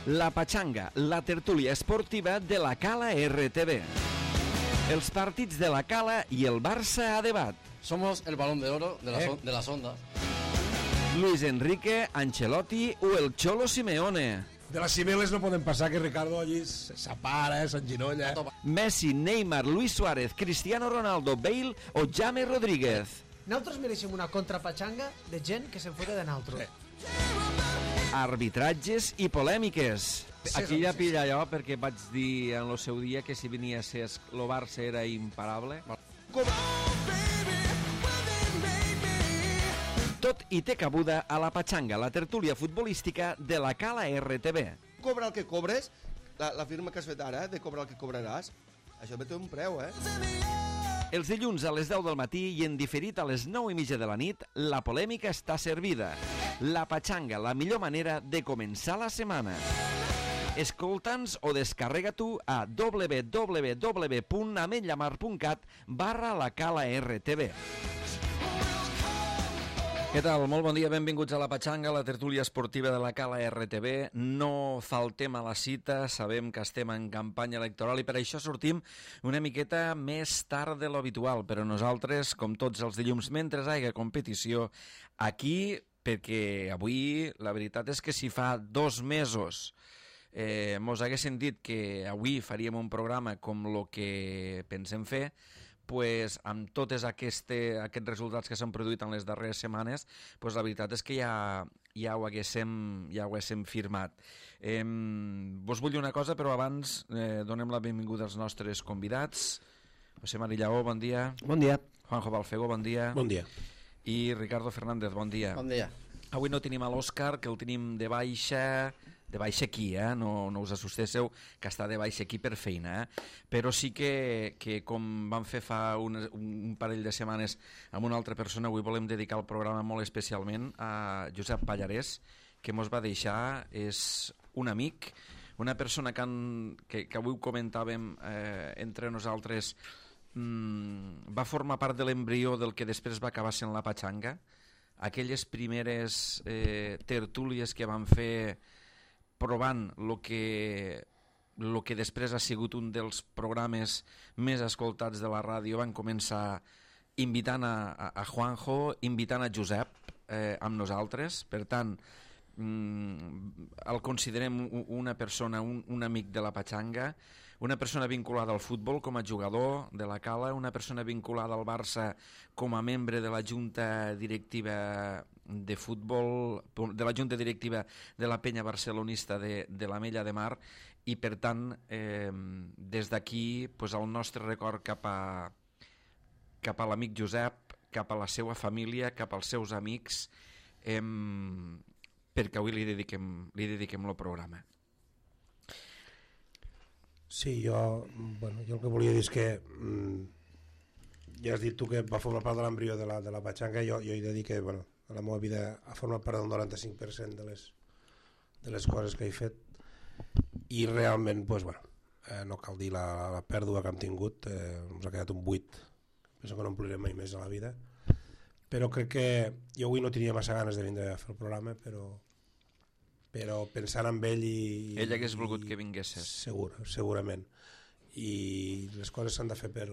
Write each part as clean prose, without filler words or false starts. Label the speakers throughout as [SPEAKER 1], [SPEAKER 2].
[SPEAKER 1] La Pachanga, la tertúlia esportiva de la Cala RTV. Els partits de la Cala i el Barça a debat.
[SPEAKER 2] Somos el balón de oro de las ondas.
[SPEAKER 1] Luis Enrique, Ancelotti o el Cholo Simeone.
[SPEAKER 3] De les cimeles no podem passar que Ricardo allí s'apara, s'enginolla.
[SPEAKER 1] Messi, Neymar, Luis Suárez, Cristiano Ronaldo, Bale o James Rodríguez.
[SPEAKER 4] Nosaltres mereixem una contrapatxanga de gent que se'n fota de nosaltres.
[SPEAKER 1] Arbitratges i polèmiques.
[SPEAKER 5] Aquí ja pilla allò perquè vaig dir en el seu dia que si venia a ser el Barça era imparable.
[SPEAKER 1] Tot i té cabuda a la Pachanga, la tertúlia futbolística de la Cala RTV.
[SPEAKER 6] Cobra el que cobres, la firma que has fet ara, de cobrar el que cobraràs, això té un preu,
[SPEAKER 1] Els dilluns a les 10 del matí i en diferit a les 9:30 de la nit, la polèmica està servida. La Pachanga, la millor manera de començar la setmana. Escolta'ns o descarrega tu a www.ametlllamar.cat/la Cala RTV. Què tal? Molt bon dia, benvinguts a la Pachanga, la tertúlia esportiva de la Cala RTV. No faltem a la cita, sabem que estem en campanya electoral i per això sortim una miqueta més tard de l'habitual, però nosaltres, com tots els dilluns, mentre hi hagi competició, aquí, perquè avui la veritat és que si fa 2 mesos mos haguessin dit que avui faríem un programa com el que pensem fer, pues, amb tots aquests resultats que s'han produït en les darreres setmanes, pues, la veritat és que ja ho haguéssim firmat. Vos vull dir una cosa, però abans donem la benvinguda als nostres convidats. José Mari Lleó, bon dia.
[SPEAKER 3] Bon dia.
[SPEAKER 1] Juanjo Balfego, bon dia.
[SPEAKER 3] Bon dia.
[SPEAKER 1] I Ricardo Fernández, bon dia.
[SPEAKER 2] Bon dia.
[SPEAKER 1] Avui no tenim a l'Òscar, que el tenim de baixa aquí, no us assustéssiu, que està de baixa aquí per feina, però sí que com vam fer fa un parell de setmanes amb una altra persona, avui volem dedicar el programa molt especialment a Josep Pallarès, que mos va deixar, és un amic, una persona que avui ho comentàvem entre nosaltres, va formar part de l'embrió del que després va acabar sent la Pachanga, aquelles primeres tertúlies que van fer provant el que després ha sigut un dels programes més escoltats de la ràdio. Van començar invitant a Juanjo, invitant a Josep amb nosaltres, per tant el considerem una persona, un amic de la Pachanga, una persona vinculada al futbol com a jugador de la Cala, una persona vinculada al Barça com a membre de la Junta Directiva de Futbol, de la Junta Directiva de la Penya Barcelonista de l'Ametlla de Mar, i per tant des d'aquí pues, el nostre record cap a l'amic Josep, cap a la seva família, cap als seus amics, perquè avui li dediquem el programa.
[SPEAKER 3] Sí, jo el que volia dir és que ja has dit tu que va formar part de l'embrió de la Pachanga. Jo he de dir que a la meva vida ha format part del 95% de les coses que he fet, i realment no cal dir la pèrdua que hem tingut, ens ha quedat un buit, penso que no omplirem mai més a la vida, però crec que jo avui no tenia massa ganes de vindre a fer el programa, però pensant en ell
[SPEAKER 1] ell hagués volgut que vinguessis
[SPEAKER 3] segurament, i les coses s'han de fer per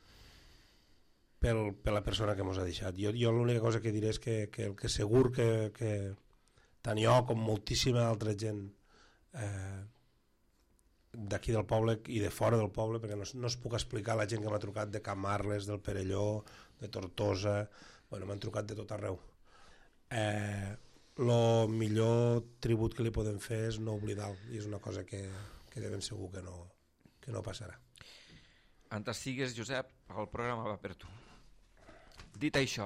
[SPEAKER 3] la persona que mos ha deixat. Jo l'única cosa que diré és que el que segur que tant jo com moltíssima altra gent d'aquí del poble i de fora del poble, perquè no es puc explicar la gent que m'ha trucat de Can Marles, del Perelló, de Tortosa, m'han trucat de tot arreu. El millor tribut que li podem fer és no oblidar-lo, i és una cosa que de ben segur que no passarà.
[SPEAKER 1] On estigues, Josep, el programa va per tu. Dit això,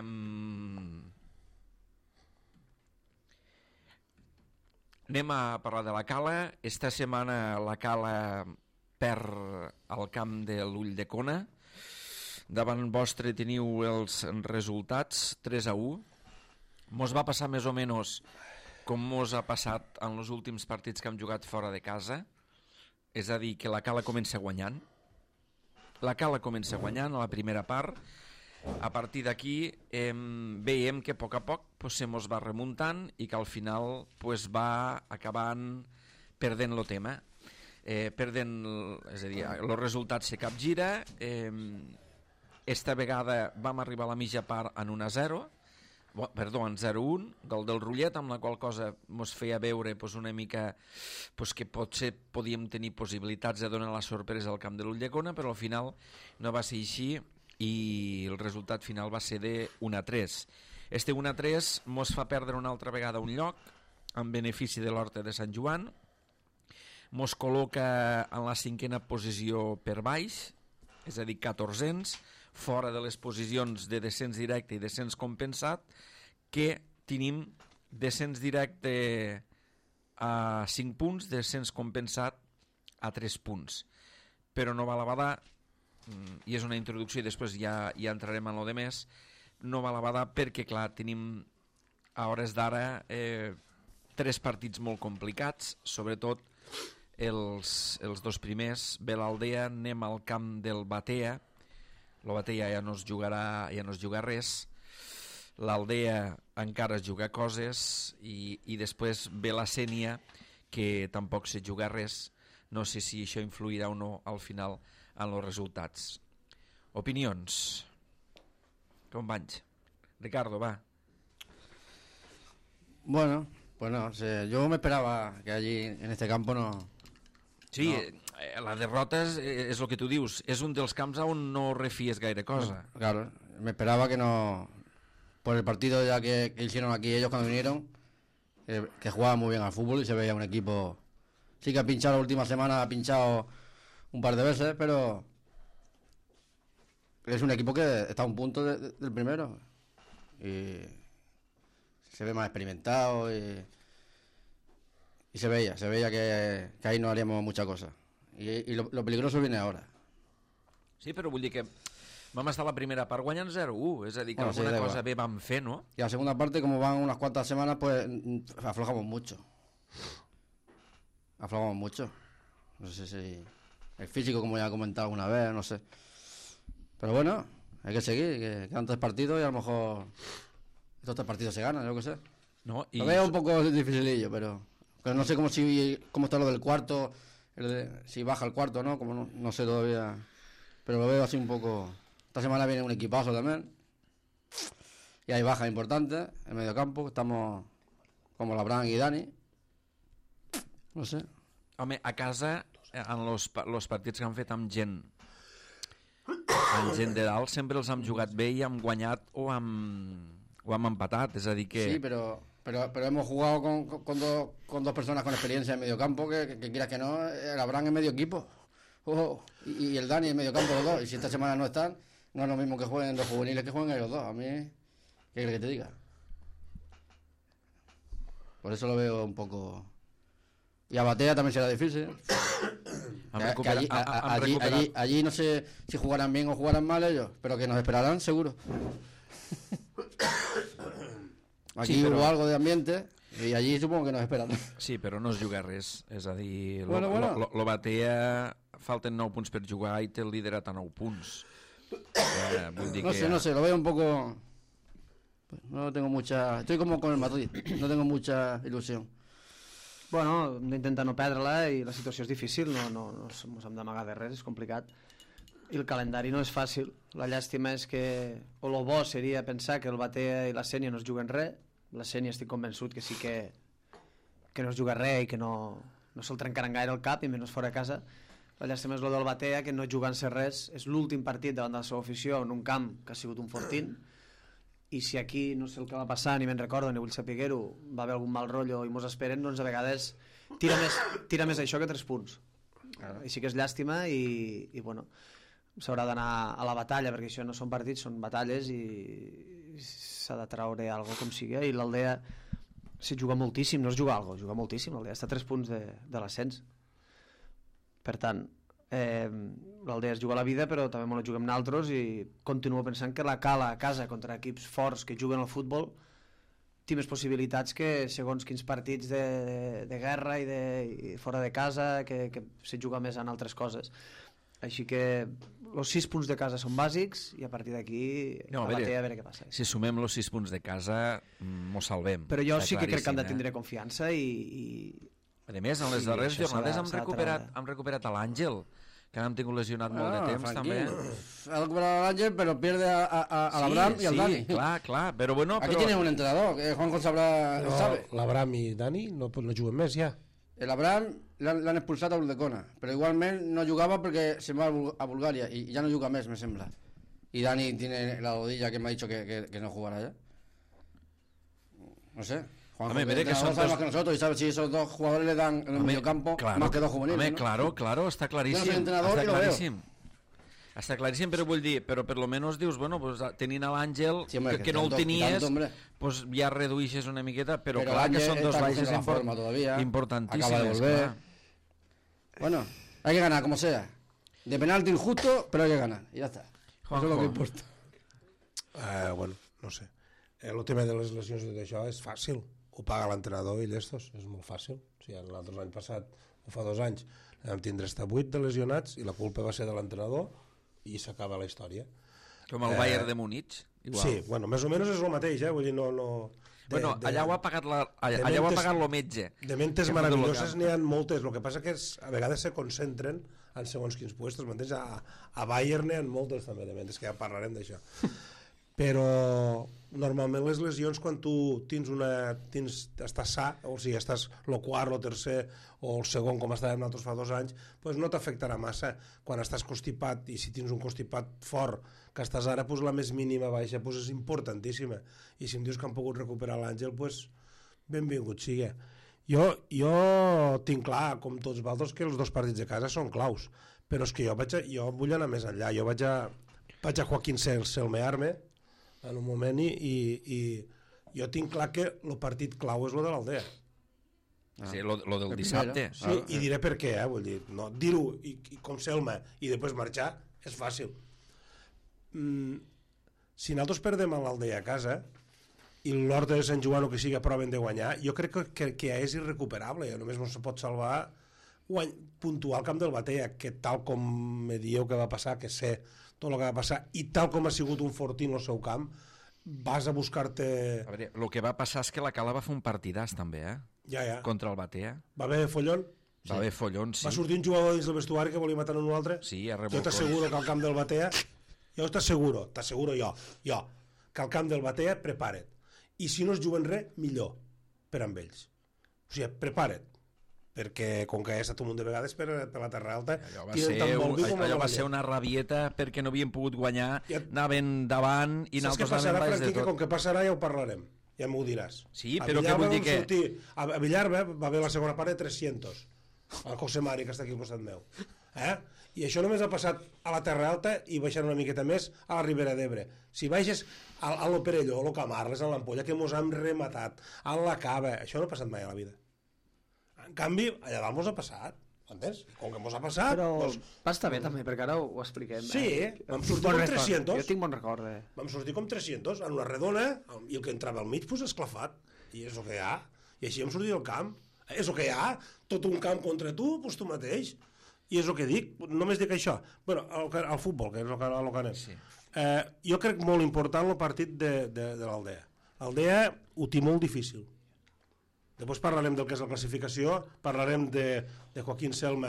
[SPEAKER 1] anem a parlar de la Cala. Esta setmana la Cala perd al camp de l'Ulldecona. Davant vostre teniu els resultats 3-1. Mos va passar més o menys com mos ha passat en els últims partits que hem jugat fora de casa, és a dir, que la Cala comença guanyant. La Cala comença guanyant a la primera part. A partir d'aquí veiem que a poc se mos va remuntant i que al final va acabant perdent el tema. És a dir, el resultat se capgira. Esta vegada vam arribar a la mitja part en 1-0, en 0-1, gol del Rullet, amb la qual cosa ens feia veure una mica que potser podíem tenir possibilitats de donar la sorpresa al camp de l'Ulldecona, però al final no va ser així i el resultat final va ser de 1-3. Este 1-3 ens fa perdre una altra vegada un lloc en benefici de l'Horta de Sant Joan, ens col·loca en la 5a posició per baix, és a dir, 14ens, fora de les posicions de descens directe i descens compensat, que tenim descens directe a 5 punts, descens compensat a 3 punts. Però no val a badar, i és una introducció i després ja entrarem en lo de més, no val a badar perquè, clar, tenim a hores d'ara 3 partits molt complicats, sobretot els 2 primers. Ve l'Aldea, anem al camp del Batea, el Batea ja no es juga res, l'Aldea encara es juga coses i després ve la Sénia, que tampoc se juga res. No sé si això influirà o no al final en els resultats. Opinions, companys. Ricardo, va.
[SPEAKER 2] Bueno, pues no, yo me esperaba que allí en este campo no...
[SPEAKER 1] Sí, la derrota és el que tu dius, és un dels camps on no refies gaire cosa.
[SPEAKER 2] Claro, me esperaba que no... Por el partido ya que hicieron aquí ellos cuando vinieron, que jugaban muy bien al fútbol y se veía un equipo... Sí que ha pinchado la última semana, ha pinchado un par de veces, pero es un equipo que está a un punto del primero. Y se ve más experimentado y se veía que ahí no haríamos mucha cosa. Y lo peligroso viene ahora.
[SPEAKER 1] Sí, però vull dir que vam estar la primera part guanyant 0-1, és a dir, que
[SPEAKER 2] Bueno, sí,
[SPEAKER 1] alguna
[SPEAKER 2] da
[SPEAKER 1] cosa
[SPEAKER 2] igual.
[SPEAKER 1] bé vam fer, no?
[SPEAKER 2] Y la segunda parte, como van unas cuantas semanas, pues aflojamos mucho. Aflojamos mucho. No sé si el físico, como ya he comentado alguna vez, no sé. Pero bueno, hay que seguir, que quedan 3 partidos y a lo mejor estos 3 partidos se ganan, yo qué sé.
[SPEAKER 1] No,
[SPEAKER 2] Lo veo un poco dificilillo, pero no sé cómo está lo del cuarto, si baja el cuarto, ¿no? Como no sé todavía. Pero lo veo así un poco. Esta semana viene un equipazo también. Y hay bajas importantes en medio campo. Estamos como Labran y Dani. No sé.
[SPEAKER 1] Home, a casa, en los partits que han fet amb gent de dalt, sempre els hem jugat bé i hem guanyat o hem empatat, és a dir que...
[SPEAKER 2] Sí, pero hemos jugado con 2 personas con experiencia en medio campo, que quieras que no, el Abraham es medio equipo. Y el Dani en medio campo, los dos. Y si esta semana no están, no es lo mismo que jueguen 2 juveniles que jueguen ellos 2. A mí, ¿qué quieres que te diga? Por eso lo veo un poco... Y a Batea también será difícil. Allí no sé si jugarán bien o jugarán mal ellos, pero que nos esperarán seguro. Aquí
[SPEAKER 1] sí,
[SPEAKER 2] hubo algo de ambiente y allí supongo que nos esperarán.
[SPEAKER 1] Sí, però no es juga res, és a dir,
[SPEAKER 2] Bueno.
[SPEAKER 1] lo Batea falten 9 punts per jugar i té el liderat a 9 punts. Vull dir
[SPEAKER 2] No sé, lo veo un poco... No tengo mucha... Estoy como con el Madrid, no tengo mucha ilusión.
[SPEAKER 4] Bueno, hem d'intentar no perdre-la i la situació és difícil, no ens hem d'amagar de res, és complicat. I el calendari no és fàcil. La llàstima és que... O lo bo seria pensar que el Batea i la Sénia no es juguen res. La Sénia estic convençut que sí que no es juga res i que no se'l trencaran gaire el cap i menys fora a casa. La llàstima és lo del Batea, que no jugant-se res. És l'últim partit davant de la seva afició en un camp que ha sigut un fortín. I si aquí, no sé el que va passar, ni me'n recordo, ni vull saber-ho, va haver algun mal rotllo i mos esperen, doncs a vegades tira més això que 3 punts. I sí que és llàstima i bueno, s'haurà d'anar a la batalla, perquè això no són partits, són batalles i s'ha de traure alguna com sigui. I l'Aldea s'hi juga moltíssim, no es juga alguna cosa, juga moltíssim. L'Aldea està a 3 punts de l'ascens. Per tant, l'Aldea es juga la vida, però també ens la juguem nosaltres i continuo pensant que la cala a casa contra equips forts que juguen al futbol té més possibilitats que segons quins partits de guerra i fora de casa, que se juga més en altres coses. Així que els 6 punts de casa són bàsics i a partir d'aquí a veure què passa.
[SPEAKER 1] Si sumem els 6 punts de casa, mos salvem.
[SPEAKER 4] Però jo sí que crec que han de tindre confiança i
[SPEAKER 1] A més, en les
[SPEAKER 4] Sí,
[SPEAKER 1] darreres
[SPEAKER 4] això
[SPEAKER 1] jornades
[SPEAKER 4] s'ha
[SPEAKER 1] hem recuperat a l'Àngel, que hem tingut lesionat molt de temps, també.
[SPEAKER 2] Ha recuperado al Ángel, pero pierde a Abraham y al Dani.
[SPEAKER 1] Sí, clar, però bueno...
[SPEAKER 2] Aquí
[SPEAKER 1] però...
[SPEAKER 2] tienes un entrenador, que Juanjo sabrá, sabe.
[SPEAKER 3] L'Abraham i Dani no juguen més ja.
[SPEAKER 2] El Abraham l'han expulsat a Ulldecona, però igualment no jugava perquè se va a Bulgaria y ya no juga més, me sembla. Y Dani tiene la rodilla que me ha dicho que no jugará ya. No sé. Juanjo,
[SPEAKER 1] Home, mire que son
[SPEAKER 2] sabe
[SPEAKER 1] dos...
[SPEAKER 2] más que nosotros y sabe si esos dos jugadores le dan en el mediocampo más que dos juveniles.
[SPEAKER 1] Home,
[SPEAKER 2] ¿no?
[SPEAKER 1] claro, està claríssim.
[SPEAKER 2] Yo no soy entrenador
[SPEAKER 1] està
[SPEAKER 2] y lo
[SPEAKER 1] claríssim. Està claríssim, però vull dir, però per lo menos dius, bueno, pues, tenint a l'Àngel,
[SPEAKER 2] Sí, hombre,
[SPEAKER 1] que no el
[SPEAKER 2] tanto,
[SPEAKER 1] tenies,
[SPEAKER 2] hombre.
[SPEAKER 1] pues ja reduixes una miqueta, però
[SPEAKER 2] Pero
[SPEAKER 1] clar que
[SPEAKER 2] Ángel
[SPEAKER 1] són dos
[SPEAKER 2] está
[SPEAKER 1] baixes
[SPEAKER 2] cogiendo la forma todavía,
[SPEAKER 1] importantíssimes.
[SPEAKER 2] acaba de volver.
[SPEAKER 1] Clar.
[SPEAKER 2] Bueno, hay que ganar como sea. De penalti injusto, pero hay que ganar. Y ya está.
[SPEAKER 1] Juanjo.
[SPEAKER 2] Eso es lo que importa.
[SPEAKER 3] Bueno, no sé. El tema de les lesions i tot això és fàcil. Ho paga l'entrenador i llestos. És molt fàcil. O sigui, l'altre l'any passat, o fa 2 anys, vam tindre hasta 8 de lesionats i la culpa va ser de l'entrenador i s'acaba la història.
[SPEAKER 1] Com el Bayern de Múnich, igual.
[SPEAKER 3] Sí, bueno, més o menys és el mateix, vull dir, no...
[SPEAKER 1] Bueno, allà ho ha pagat el metge.
[SPEAKER 3] De mentes
[SPEAKER 1] Que
[SPEAKER 3] meravelloses n'hi ha moltes, el que passa que a vegades se concentren en segons quins puestos, m'entens? A Bayern n'hi ha moltes també de mentes, que ja parlarem d'això. Però normalment les lesions quan tu estàs sa, o sigui, estàs el quart, el tercer o el segon, com estàvem nosaltres fa 2 anys, doncs no t'afectarà massa. Quan estàs constipat, i si tens un constipat fort que estàs ara, doncs la més mínima baixa doncs és importantíssima. I si em dius que han pogut recuperar l'Àngel, doncs benvingut sigui. Jo tinc clar, com tots vosaltres, que els 2 partits de casa són claus, però és que jo vull anar més enllà. Jo vaig a Joaquín Selmearme en un moment i jo tinc clar que el partit clau és el de l'Aldea.
[SPEAKER 1] Sí, lo del dissabte.
[SPEAKER 3] Sí, i diré per què, vull dir, no, dir-ho i com Selma i després marxar és fàcil. Si nosaltres perdem a l'Aldea a casa i l'Horta de Sant Joan o que sigui proven de guanyar, jo crec que ja és irrecuperable, només no se pot salvar puntuar al camp del Batea, que tal com me dieu que va passar, que sé tot el que va passar, i tal com ha sigut un fortín al seu camp, vas a buscar-te...
[SPEAKER 1] A veure, el que va passar és que la Cala va fer un partidàs també,
[SPEAKER 3] Ja.
[SPEAKER 1] contra el Batea.
[SPEAKER 3] Va haver follon?
[SPEAKER 1] Va haver follons, sí.
[SPEAKER 3] Va sortir un jugador dins del vestuari que volia matar un altre?
[SPEAKER 1] Sí, a
[SPEAKER 3] Jo
[SPEAKER 1] revolcons.
[SPEAKER 3] t'asseguro que al camp del Batea... Jo t'asseguro jo, que al camp del Batea prepara't. I si no es juguen res, millor per amb ells. O sigui, prepara't. Perquè com que he estat un munt de vegades per la Terra Alta,
[SPEAKER 1] allò va ser una rabieta perquè no havien pogut guanyar, anaven davant i
[SPEAKER 3] saps què
[SPEAKER 1] nosaltres
[SPEAKER 3] passarà,
[SPEAKER 1] anaven baix de
[SPEAKER 3] Franqui, que com
[SPEAKER 1] tot.
[SPEAKER 3] que passarà ja ho parlarem, ja m'ho diràs.
[SPEAKER 1] Sí, però què vull dir que...
[SPEAKER 3] A Villarba va haver la segona part de 300, el José Mari, que està aquí al costat meu. I això només ha passat a la Terra Alta i baixant una miqueta més a la Ribera d'Ebre. Si baixes a l'Operelló, a l'Ocamarles, a l'Ampolla, que mos han rematat, a la Cava, això no ha passat mai a la vida. En canvi, allà dalt mos ha passat, entens? Com que mos ha passat...
[SPEAKER 4] Però
[SPEAKER 3] doncs...
[SPEAKER 4] va estar bé també, perquè ara ho expliquem.
[SPEAKER 3] Sí, vam sortir com 300.
[SPEAKER 4] Jo tinc bon record.
[SPEAKER 3] Vam sortir com 300, en una redona, i el que entrava al mig, pues, esclafat. I és el que hi ha. I així hem sortit al camp. És el que hi ha. Tot un camp contra tu, pues tu mateix. I és el que dic. Només dic això. Bueno, el futbol, que és el que anem. Sí. Jo crec molt important el partit de l'Aldea. L'Aldea ho té molt difícil. Després parlarem del que és la classificació, parlarem de Joaquín Selma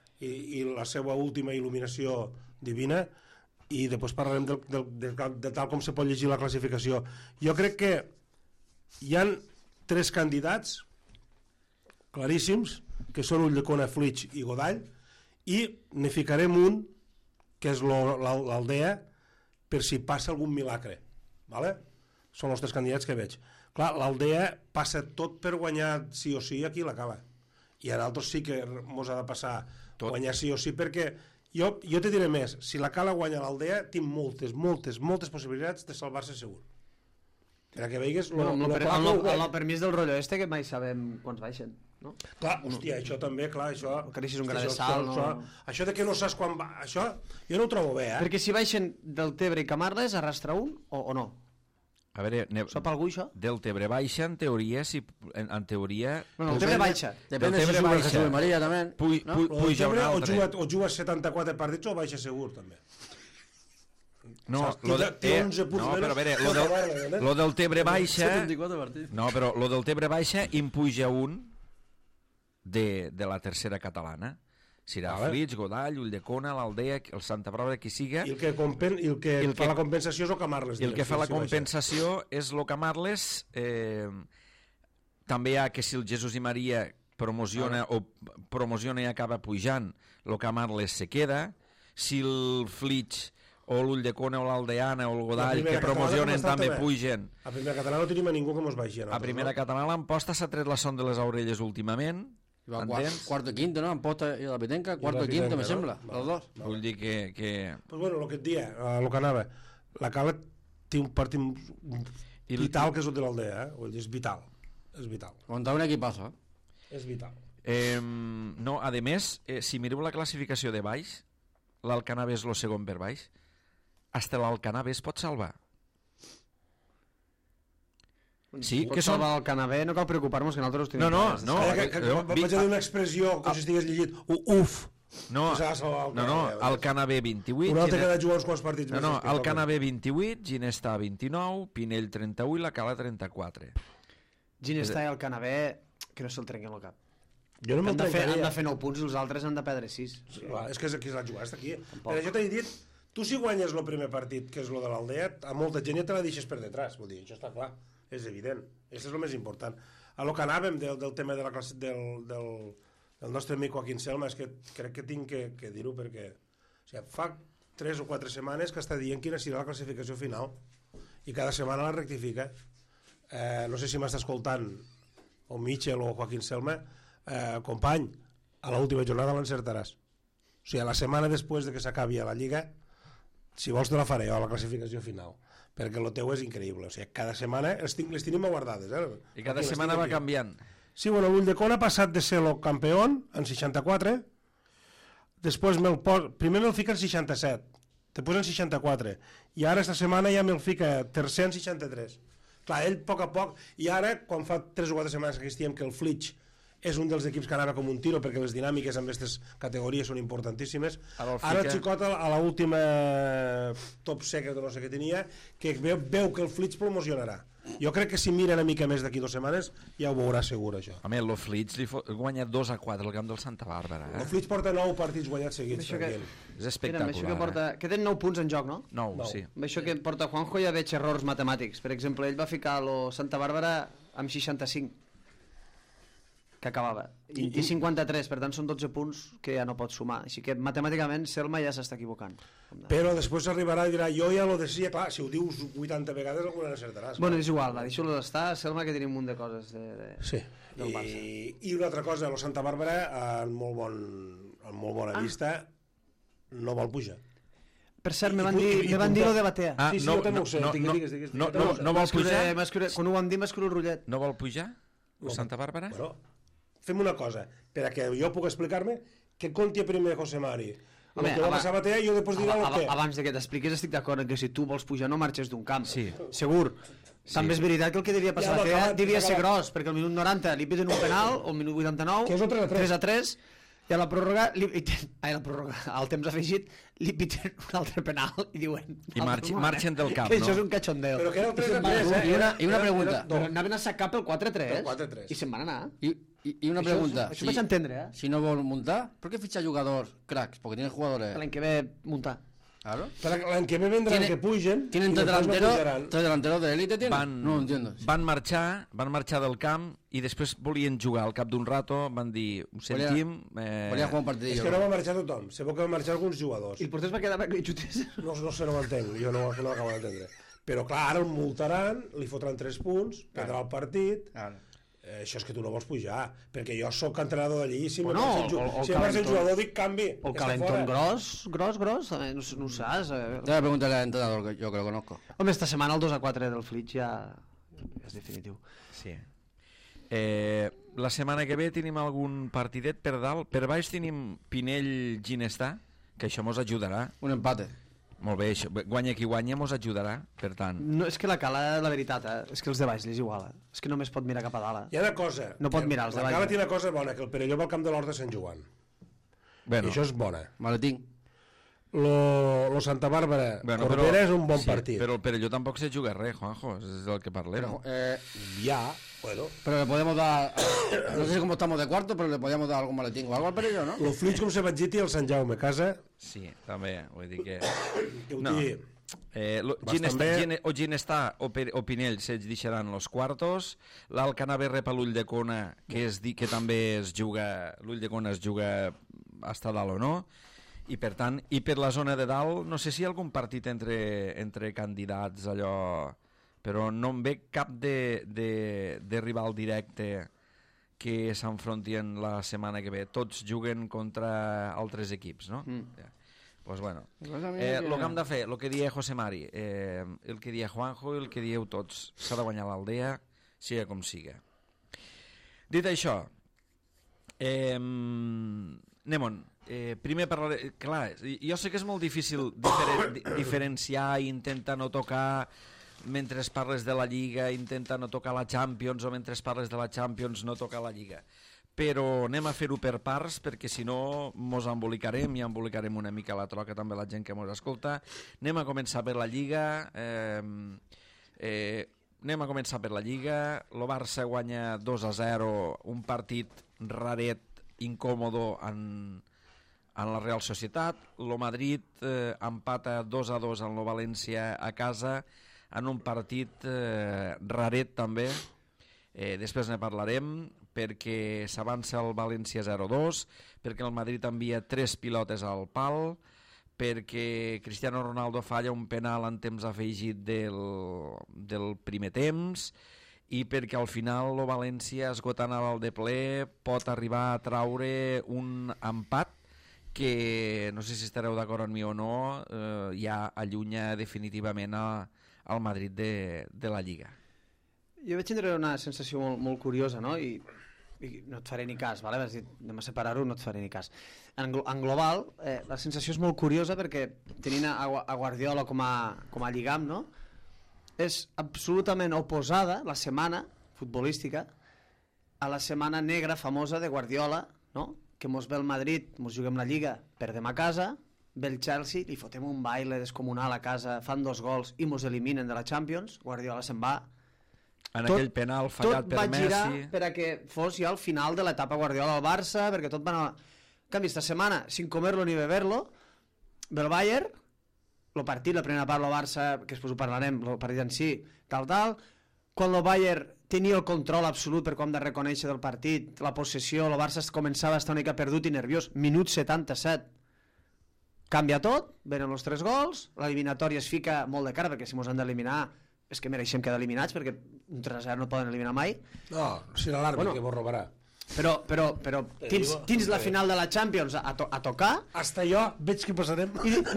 [SPEAKER 3] i la seva última il·luminació divina, i després parlarem de tal com se pot llegir la classificació. Jo crec que hi han 3 candidats claríssims, que són Ulldecona, Flix i Godall, i ne ficarem un, que és l'Aldea, per si passa algun milagre. Vale? Són els 3 candidats que veig. Clar, l'Aldea passa tot per guanyar sí o sí aquí la Cala. I a nosaltres sí que mos ha de passar tot. Guanyar sí o sí, perquè jo te diré més, si la Cala guanya l'Aldea, tinc moltes possibilitats de salvar-se segur. Perquè veigues...
[SPEAKER 4] Amb el permís del rotllo este, que mai sabem quants baixen. No?
[SPEAKER 3] Clar, hòstia, això també, clar, això...
[SPEAKER 4] Que deixis un gra de sal,
[SPEAKER 3] això de que no saps quan va... Això jo no ho trobo bé,
[SPEAKER 4] Perquè si baixen del Tebre i Camarles, arrastra un o no?
[SPEAKER 1] A veure,
[SPEAKER 4] sap algú, això?
[SPEAKER 1] Del Tebre baixa, en teoria, en teoria...
[SPEAKER 4] Bueno, el Tebre baixa.
[SPEAKER 2] Depèn si sube el Jesús María, també.
[SPEAKER 1] Puja un altre.
[SPEAKER 3] O juga 74 partits o baixa segur, també.
[SPEAKER 1] No, però a veure, lo del Tebre baixa...
[SPEAKER 2] 74 partits.
[SPEAKER 1] No, però lo del Tebre baixa impuja un de la tercera catalana. Serà Flix, Godall, Ulldecona, l'Aldea, el Santa Bàrbara, qui siga.
[SPEAKER 3] I el que fa la compensació és el Camarles.
[SPEAKER 1] I el que fa la compensació és el Camarles. També hi ha que si el Jesús i Maria promociona i acaba pujant, el Camarles se queda. Si el Flix o l'Ulldecona o l'Aldeana o el Godall que promocionen també pugen.
[SPEAKER 3] A primera catalana no tenim a ningú que mos baixi.
[SPEAKER 1] A primera catalana l'Amposta s'ha tret la son de les orelles últimament.
[SPEAKER 2] Va cuarto i quinto, no? Amposta i la Pitenca, cuarto i quinto, me sembla, els dos.
[SPEAKER 1] Vull dir que...
[SPEAKER 3] Pues bueno, el que et dia, el que anava, la Cala té un partit vital que és el de l'Aldea, vull dir, és vital.
[SPEAKER 2] Contra un equipasso,
[SPEAKER 3] És vital.
[SPEAKER 1] No, a més, si mireu la classificació de baix, l'Alcanave és el segon per baix, hasta l'Alcanave es pot salvar. Sí,
[SPEAKER 4] pot
[SPEAKER 1] que són...
[SPEAKER 4] salvar el Canavè, no cal preocupar-nos que nosaltres tenim...
[SPEAKER 3] Vaig dir una expressió com si estigués llegit, uf.
[SPEAKER 1] No, el Canavè 28...
[SPEAKER 3] Un altre que ha de jugar uns quants partits més.
[SPEAKER 1] No, el Canavè 28, Ginestà 29, Pinell 31 i la Cala 34.
[SPEAKER 4] Ginestà i el Canavè, que no se'l trenquen al cap.
[SPEAKER 3] Jo no me'l trencaria.
[SPEAKER 4] Han de fer 9 punts i els altres han de perdre 6.
[SPEAKER 3] És que la jugar està aquí. Però jo t'he dit, tu si guanyes el primer partit, que és el de l'Aldea, a molta gent ja te la deixes per detrás. Vull dir, això està clar, és evident. Això és el més important. A lo que anàvem del tema de la classe, del nostre amic Joaquín Selma, és que crec que tinc que dir-ho perquè fa 3 o 4 setmanes que està dient quina serà la classificació final i cada setmana la rectifica. No sé si m'està escoltant o Michel o Joaquín Selma, company, a l'última jornada l'encertaràs. O sigui, a la setmana després de que s'acabi a la Lliga, si vols te la faré a la classificació final, perquè el teu és increïble. O sigui, cada setmana les tenim guardades.
[SPEAKER 1] I cada setmana va canviant.
[SPEAKER 3] Sí, bueno, l'Ulldecona ha passat de ser el campió en 64, després primer me'l fica en 67, després en 64, i ara esta setmana ja me'l fica tercer en 63. Clar, ell a poc, i ara, quan fa 3 o 4 setmanes que estíem que el Flix és un dels equips que anava com un tiro perquè les dinàmiques en aquestes categories són importantíssimes. Ara el xicot a l'última top secret o no sé què tenia, que veu que el Flix promocionarà. Jo crec que si mira una mica més d'aquí 2 setmanes ja ho veurà segur, això.
[SPEAKER 1] A més, el Flix guanya 2-4 al camp del Santa Bàrbara.
[SPEAKER 3] El Flix porta 9 partits guanyats seguits.
[SPEAKER 1] És espectacular.
[SPEAKER 4] Que té 9 punts en joc, no?
[SPEAKER 1] 9, sí.
[SPEAKER 4] Amb això que porta Juanjo ja veig errors matemàtics. Per exemple, ell va ficar el Santa Bàrbara amb 65, que acabava, i 53, per tant són 12 punts que ja no pot sumar, així que matemàticament Selma ja s'està equivocant.
[SPEAKER 3] Però després arribarà i dirà, jo ja lo decía, clar, si ho dius 80 vegades alguna n'encertaràs.
[SPEAKER 4] Bueno, és igual, va, deixo-lo d'estar, Selma, que tenim un munt de coses
[SPEAKER 3] sí, i una altra cosa, el Santa Bàrbara en molt bona vista no vol pujar.
[SPEAKER 4] Per cert, me van dir lo de Batea.
[SPEAKER 3] Sí, jo també ho sé. Digues.
[SPEAKER 1] No vol pujar?
[SPEAKER 4] Quan ho vam dir m'escriu el rotllet.
[SPEAKER 1] No vol pujar? El Santa Bàrbara?
[SPEAKER 3] Bueno, fem una cosa, per a que jo puc explicar-me, que conti primer José Mari. El que va passar a Batea, jo després diré el que...
[SPEAKER 4] Abans que t'expliquis, estic d'acord que si tu vols pujar no marxes d'un camp.
[SPEAKER 1] Sí.
[SPEAKER 4] Segur. També és veritat que el que devia passar a Batea devia ser gros, perquè al minut 90 li piden un penal, o al minut 89, 3-3, i a la pròrroga, al temps afegit, li piten un altre penal i diuen...
[SPEAKER 1] I marxen del camp,
[SPEAKER 4] no?
[SPEAKER 1] no?
[SPEAKER 4] Això és un cachondeo.
[SPEAKER 3] Però que era el 3-3,
[SPEAKER 2] I una pregunta.
[SPEAKER 4] Però anaven a sacar pel 4-3,
[SPEAKER 3] 4-3.
[SPEAKER 4] i se'n van anar.
[SPEAKER 2] Y una pregunta.
[SPEAKER 4] Això vaig entendre, eh?
[SPEAKER 2] Si no vol muntar, ¿por qué ficha jugadores cracks? Porque tienen jugadores...
[SPEAKER 4] L'any que ve muntar.
[SPEAKER 2] Claro.
[SPEAKER 3] L'any que ve vendran que pugen...
[SPEAKER 2] Tienen tres delanteros de élite, ¿tienen? No lo entiendo.
[SPEAKER 1] Van marxar del camp i després volien jugar al cap d'un rato, van dir, ho sentim...
[SPEAKER 2] Volia jugar un partidillo.
[SPEAKER 3] És que no va marxar tothom, se veu que van marxar alguns jugadors.
[SPEAKER 4] I el porter es va quedar amb aquell xutés?
[SPEAKER 3] No sé, no ho entenc, jo no acabo d'entendre. Però clar, ara el multaran, li fotran 3 punts, perdrà el partit... Això és que tu no vols pujar, perquè jo sóc entrenador d'allí i si em marxa el jugador dic canvi.
[SPEAKER 4] El calentón gros, també no ho saps.
[SPEAKER 2] Te la pregunta al entrenador, que yo que lo conozco.
[SPEAKER 4] Home, esta setmana el 2-4 del Flix ja és definitiu.
[SPEAKER 1] Sí. La setmana que ve tenim algun partidet per dalt. Per baix tenim Pinell-Ginestà, que això mos ajudarà.
[SPEAKER 2] Un empate.
[SPEAKER 1] Molt bé, això. Guanya qui guanya mos ajudarà, per tant.
[SPEAKER 4] No, és que la Cala, la veritat, és que els de baix li és igual. És que només pot mirar cap a dalt.
[SPEAKER 3] Hi ha una cosa.
[SPEAKER 4] No pot mirar els de baix.
[SPEAKER 3] La Cala té una cosa bona, que el Perelló va al camp de l'Hort de Sant Joan.
[SPEAKER 1] Bueno.
[SPEAKER 3] I això és bona.
[SPEAKER 2] Maletín.
[SPEAKER 3] Lo Santa Bàrbara, Corbera és un bon partit.
[SPEAKER 1] Però el Perelló tampoc se juga res, Juanjo, és del que parlem.
[SPEAKER 3] Ja, Bueno,
[SPEAKER 2] Pero le podemos dar, no sé cómo estamos de cuarto, pero le podíamos dar algún maletín o algo al Perelló, ¿no?
[SPEAKER 3] el Flix com se va giti el Sant Jaume a casa,
[SPEAKER 1] Sí, també, vull dir que...
[SPEAKER 3] que ho
[SPEAKER 1] No.
[SPEAKER 3] té Bastant bé.
[SPEAKER 1] Ginestà o Pinell se deixaran los quartos, l'Alcanave rep a l'Ulldecona, que també es juga, l'Ulldecona es juga hasta dalt o no, i per tant, i per la zona de dalt, no sé si hi ha algun partit entre candidats, allò, però no em ve cap de rival directe que s'enfrontien la setmana que ve. Tots juguen contra altres equips, no? Ja. Pues bueno, el que hem de fer, el que dia José Mari, el que dia Juanjo i el que dieu tots, s'ha de guanyar l'Aldea, siga com siga. Dit això, anem-on. Primer parlaré... Clar, jo sé que és molt difícil diferenciar i intentar no tocar mentre parles de la Lliga, intentar no tocar la Champions, o mentre parles de la Champions no tocar la Lliga. Però anem a fer-ho per parts, perquè si no mos embolicarem i embolicarem una mica la troca també la gent que mos escolta. Anem a començar per la Lliga. El Barça guanya 2-0, un partit raret, incòmodo en la Real Societat. El Madrid empata 2-2 en el València a casa, en un partit raret també. Després ne parlarem, perquè s'avança el València 0-2, perquè el Madrid envia 3 pilotes al pal, perquè Cristiano Ronaldo falla un penal en temps afegit del primer temps, i perquè al final el València, esgotant el de ple, pot arribar a traure un empat que, no sé si estareu d'acord amb mi o no, ja allunya definitivament al Madrid de la Lliga.
[SPEAKER 4] Jo vaig tindre una sensació molt curiosa, no? I no et faré ni cas, vale? Vas dir, anem a separar-ho, no et faré ni cas. En global, la sensació és molt curiosa perquè tenint a Guardiola com a lligam, no? És absolutament oposada la setmana futbolística a la setmana negra famosa de Guardiola, no? Que mos ve el Madrid, mos juguem la Lliga, perdem a casa, ve el Chelsea, li fotem un baile descomunal a casa, fan 2 gols i mos eliminen de la Champions, Guardiola se'n va.
[SPEAKER 1] Aquell penal fallat per Messi.
[SPEAKER 4] Tot va girar per a que fos ja el final de l'etapa Guardiola al Barça, perquè tot va anar... En canvi, esta setmana, sin comerlo ni beberlo, ve el Bayern, el partit, la primera part, el Barça, que després ho parlarem, el partit en si, tal, quan el Bayern tenia el control absolut, per com de reconèixer del partit, la possessió, el Barça començava a estar una mica perdut i nerviós, minut 77, canvia tot, venen els 3 gols, l'eliminatòria es fica molt de cara, perquè si mos han d'eliminar és que mereixem quedar eliminats, perquè un 3-0 no poden eliminar mai.
[SPEAKER 3] No, serà l'àrbit que vos robarà.
[SPEAKER 4] Però tins la final de la Champions a tocar.
[SPEAKER 3] Hasta jo veig que passarem.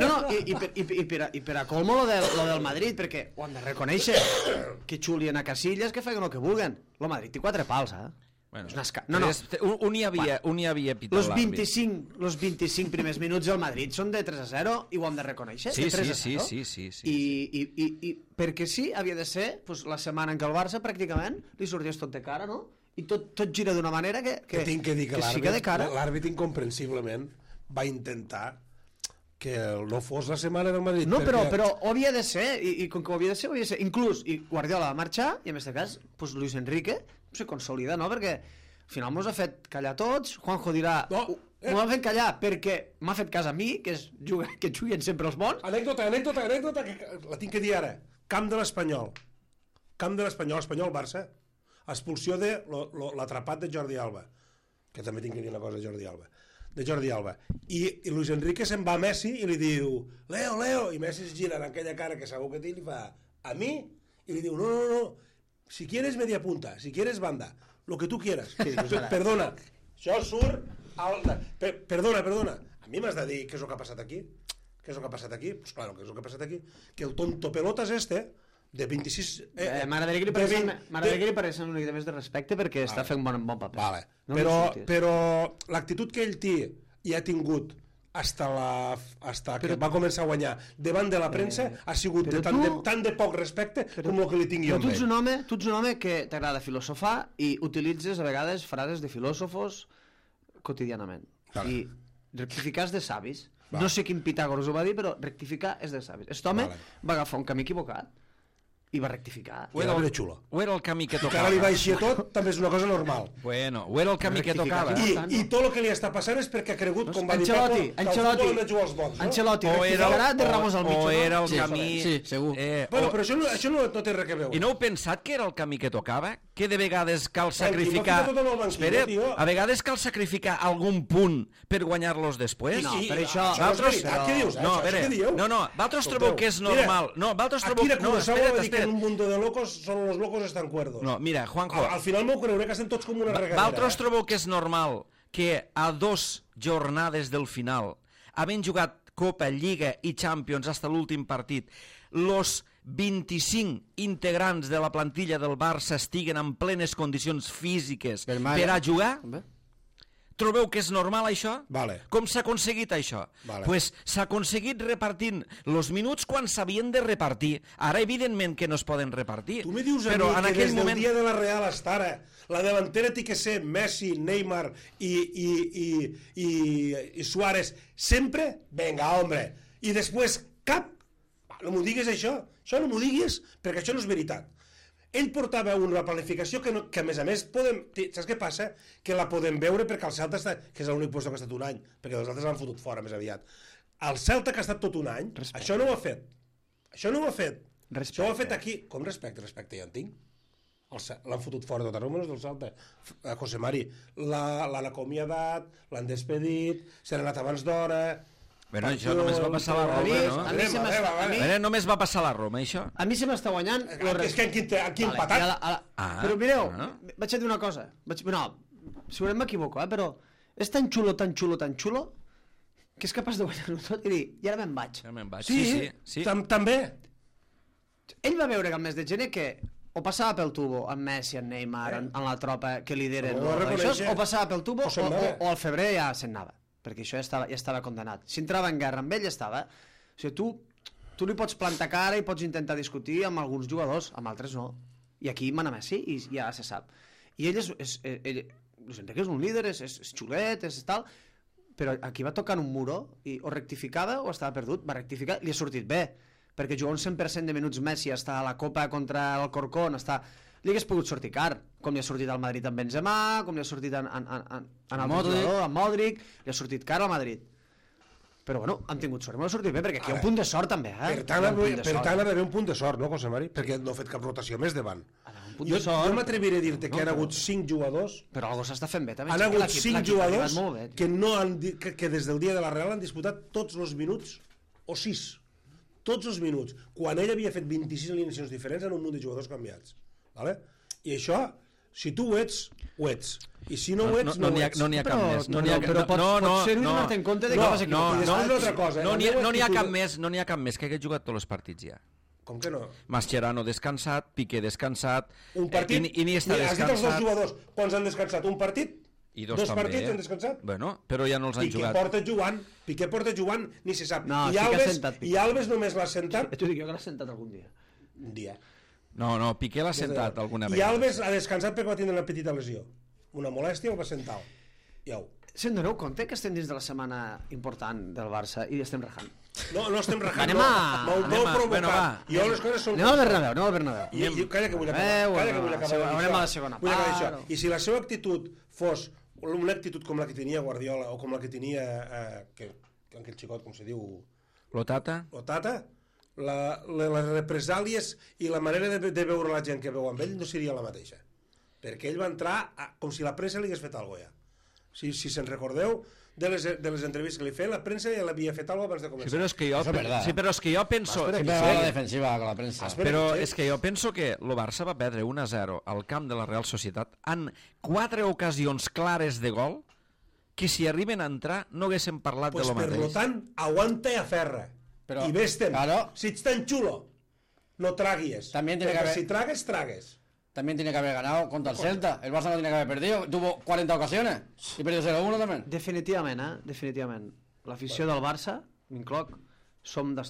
[SPEAKER 4] I per a colmo lo del Madrid, perquè ho han de reconèixer, que xulien a Casillas, que feien el que vulguen. El Madrid té 4 pals,
[SPEAKER 1] Bueno,
[SPEAKER 4] un
[SPEAKER 1] hi havia pitat l'àrbit.
[SPEAKER 4] Los 25 primers minuts del Madrid són de 3-0 i ho hem de reconèixer.
[SPEAKER 1] Sí.
[SPEAKER 4] I perquè sí, havia de ser pues, la setmana en què el Barça pràcticament li sorties tot de cara, no? I tot gira d'una manera que
[SPEAKER 3] tinc que dir que
[SPEAKER 4] es fica de cara.
[SPEAKER 3] L'àrbit incomprensiblement va intentar que no fos la setmana del Madrid.
[SPEAKER 4] No, però ho havia de ser, i com que ho havia de ser, inclús, i Guardiola va marxar, i en aquest cas, pues, Luis Enrique se consolida, no? Perquè al final mos ha fet callar tots, Juanjo dirà, m'ho ha fet callar perquè m'ha fet cas a mi, que juguen sempre els bons.
[SPEAKER 3] Anècdota, que la tinc que dir ara. Camp de l'Espanyol, Espanyol-Barça, expulsió de l'atrapat de Jordi Alba, que també tinc que dir una cosa de Jordi Alba. I Luis Enrique se'n va a Messi i li diu, Leo, i Messi es gira en aquella cara que segur que té i li fa, a mi? I li diu, no, si quieres media punta, si quieres banda, lo que tú quieras. Perdona, això surt... Perdona, a mi m'has de dir què és el que ha passat aquí? Pues claro, què és el que ha passat aquí? Que el tonto pelotas de 26...
[SPEAKER 4] M'agradaria que li parés una mica més de respecte perquè està fent bon paper.
[SPEAKER 3] Vale. Però l'actitud que ell té i ha tingut hasta que va començar a guanyar davant de la premsa ha sigut de tant de poc respecte com el que li tinc jo amb ell.
[SPEAKER 4] Tu ets un home que t'agrada filosofar i utilitzes a vegades frases de filòsofos quotidianament. I rectificar és de savis. No sé quin Pitàgoras ho va dir, però rectificar és de savis. Aquest home va agafar un camí equivocat i va rectificar.
[SPEAKER 3] I era de xulo.
[SPEAKER 1] O era el camí que
[SPEAKER 3] Que ara
[SPEAKER 1] tocava?
[SPEAKER 3] li baixi a tot, també és una cosa normal.
[SPEAKER 1] Bueno, o era el camí que
[SPEAKER 4] Rectificar
[SPEAKER 1] tocava?
[SPEAKER 4] aquí.
[SPEAKER 3] I tot el que li està passant és perquè ha cregut, com va dir
[SPEAKER 4] Ancelotti,
[SPEAKER 3] Paco, que el futbol han de jugar els bons, no?
[SPEAKER 4] Ancelotti
[SPEAKER 1] O era,
[SPEAKER 4] rectificarà de Ramos al mig,
[SPEAKER 1] o era el
[SPEAKER 2] Sí,
[SPEAKER 1] camí...
[SPEAKER 2] sí, segur.
[SPEAKER 3] Bueno, però això no té res a veure.
[SPEAKER 1] I no heu pensat que era el camí que tocava? Que de vegades cal
[SPEAKER 3] Tranquil,
[SPEAKER 1] sacrificar...
[SPEAKER 3] no fica tot en el banquillo,
[SPEAKER 1] Espera't,
[SPEAKER 3] tio.
[SPEAKER 1] a vegades cal sacrificar algun punt per guanyar-los després?
[SPEAKER 4] No,
[SPEAKER 3] Sí,
[SPEAKER 4] per això...
[SPEAKER 3] no és veritat, què dius?
[SPEAKER 1] No, a
[SPEAKER 3] Això
[SPEAKER 1] veure,
[SPEAKER 3] què dieu?
[SPEAKER 1] no, vosaltres trobeu que és
[SPEAKER 3] Mira,
[SPEAKER 1] normal. No, vosaltres trobeu...
[SPEAKER 3] Akira
[SPEAKER 1] No,
[SPEAKER 3] Kurosawa va dir que en
[SPEAKER 1] espera't.
[SPEAKER 3] un mundo de locos solo los locos están cuerdos.
[SPEAKER 1] No, mira, Juanjo,
[SPEAKER 3] Al final m'ho creuré que estem tots com una regadera.
[SPEAKER 1] vosaltres trobeu que és normal que a 2 jornades del final, havent jugat Copa, Lliga i Champions hasta l'últim partit, los 25 integrants de la plantilla del Barça estiguen en plenes condicions físiques per a jugar?
[SPEAKER 2] Bé.
[SPEAKER 1] Trobeu que és normal això?
[SPEAKER 3] Vale.
[SPEAKER 1] Com s'ha aconseguit això?
[SPEAKER 3] Vale.
[SPEAKER 1] Pues s'ha aconseguit repartint els minuts quan s'havien de repartir. Ara, evidentment, que no es poden repartir.
[SPEAKER 3] Tu me dius a
[SPEAKER 1] però
[SPEAKER 3] mi
[SPEAKER 1] en
[SPEAKER 3] que
[SPEAKER 1] aquell
[SPEAKER 3] des
[SPEAKER 1] moment...
[SPEAKER 3] del dia de la Real hasta ara la delantera té que ser Messi, Neymar i Suárez sempre? Venga, hombre. I després cap? No m'ho diguis això no m'ho diguis perquè això no és veritat. Ell portava una planificació que a més a més podem... Saps què passa? Que la podem veure perquè el Celta està... que és l'únic lloc que ha estat un any, perquè els altres l'han fotut fora més aviat. El Celta que ha estat tot un any, això no ho ha fet. Això no ho ha fet. Això ho ha fet aquí. Com respecte? Respecte ja en tinc. L'han fotut fora tot arreu, menys del Celta. José Mari, l'han acomiadat, l'han despedit, se n'ha anat abans d'hora...
[SPEAKER 1] Bueno, això només va passar a la Roma, no?
[SPEAKER 4] A mi se m'està...
[SPEAKER 1] Bueno, només va passar a la Roma, això?
[SPEAKER 4] A mi se m'està guanyant...
[SPEAKER 3] És que aquí empatat.
[SPEAKER 4] Però mireu, vaig a dir una cosa. No, segurament m'equivoco, però és tan xulo, que és capaç de guanyar-ho tot i dir, i ara me'n vaig.
[SPEAKER 1] Ja me'n vaig.
[SPEAKER 3] Sí. També.
[SPEAKER 4] Ell va veure que el mes de gener que o passava pel tubo amb Messi, amb Neymar, en la tropa que lideren això, o passava pel tubo o al febrer ja se'n anava, perquè això ja estava condemnat. Si entrava en guerra amb ell ja estava. O sigui, tu li pots plantar cara i pots intentar discutir amb alguns jugadors, amb altres no. I aquí mana Messi i ja se sap. I ell és un líder, és xulet, és tal, però aquí va tocant un muro i o rectificava o estava perdut. Va rectificar, li ha sortit bé, perquè jugar un 100% de minuts Messi, està a la Copa contra el Corcón, li hagués pogut sortir car, com li ha sortit al Madrid amb Benzema, com li ha sortit en el jugador, amb Modric, li ha sortit car al Madrid. Però bueno, han tingut sort, m'ha sortit bé, perquè aquí hi ha un punt de sort també,
[SPEAKER 3] Per tant, ha d'haver un punt de sort, no, José Mari? Perquè no ha fet cap rotació més davant. Jo m'atreviré a dir-te que han hagut 5 jugadors...
[SPEAKER 4] Però algú s'està fent bé, també.
[SPEAKER 3] Han hagut 5 jugadors que des del dia de la Real han disputat tots els minuts, o 6, tots els minuts, quan ell havia fet 26 alineacions diferents en un munt de jugadors canviats. Vale? I això, si tu ho ets, ho ets. I si no ho ets, no ho ets.
[SPEAKER 1] No n'hi ha cap més.
[SPEAKER 4] Però pot ser-ho i donar-te en compte de que vas equivocar.
[SPEAKER 3] I després una altra cosa.
[SPEAKER 1] No n'hi ha cap més que hagués jugat tots els partits ja.
[SPEAKER 3] Com que no?
[SPEAKER 1] Mascherano descansat, Piqué descansat,
[SPEAKER 3] Un partit?
[SPEAKER 1] Iniesta
[SPEAKER 3] Has dit els dos
[SPEAKER 1] descansat...
[SPEAKER 3] jugadors, quants han descansat? Un partit?
[SPEAKER 1] I dos també,
[SPEAKER 3] partits han descansat?
[SPEAKER 1] Bueno, però ja no els han jugat.
[SPEAKER 3] Piqué porta jugant, ni se sap.
[SPEAKER 4] No, sí que ha sentat Piqué.
[SPEAKER 3] I Alves només l'ha sentat
[SPEAKER 4] T'ho dic jo que l'ha sentat algun dia.
[SPEAKER 3] un dia.
[SPEAKER 1] No, Piqué l'ha sentat alguna
[SPEAKER 3] I
[SPEAKER 1] vegada.
[SPEAKER 3] Alves ha descansat perquè va tindre una petita lesió. Una molèstia el va sentar. Iau.
[SPEAKER 4] Se'n doneu compte que estem dins de la setmana important del Barça i estem rajant?
[SPEAKER 3] No estem rajant,
[SPEAKER 4] Anem a...
[SPEAKER 3] M'heu provocat.
[SPEAKER 1] bueno, va.
[SPEAKER 3] Jo les coses són...
[SPEAKER 4] Anem al Bernabéu.
[SPEAKER 3] Calla que vull acabar.
[SPEAKER 4] Anem a la segona part.
[SPEAKER 3] I si la seva actitud fos una actitud com la que tenia Guardiola o com la que tenia aquell xicot, com se diu...
[SPEAKER 1] L'Otata?
[SPEAKER 3] Les represàlies i la manera de veure la gent que veu amb ell no seria la mateixa. Perquè ell va entrar com si la premsa li hagués fet alguna cosa ja. Si se'n recordeu de les entrevistes que li feien, la premsa ja l'havia fet alguna cosa abans de començar.
[SPEAKER 1] Sí, però és que jo penso...
[SPEAKER 2] Sempre va a la defensiva con la premsa.
[SPEAKER 1] Però és que jo penso que el Barça va perdre 1-0 al camp de la Real Societat en 4 ocasions clares de gol que si arriben a entrar no haguéssim parlat de lo mateix.
[SPEAKER 3] Per tant, aguanta i aferra. I vés-te'n. Si ets tan xulo, no tragues. Perquè si tragues.
[SPEAKER 2] También tiene que haber ganado contra el Celta. El Barça no tiene que haber perdido. Tuvo 40 ocasiones y perdió 0-1 también.
[SPEAKER 4] Definitivament. L'afició del Barça, m'incloc, som d'estudi.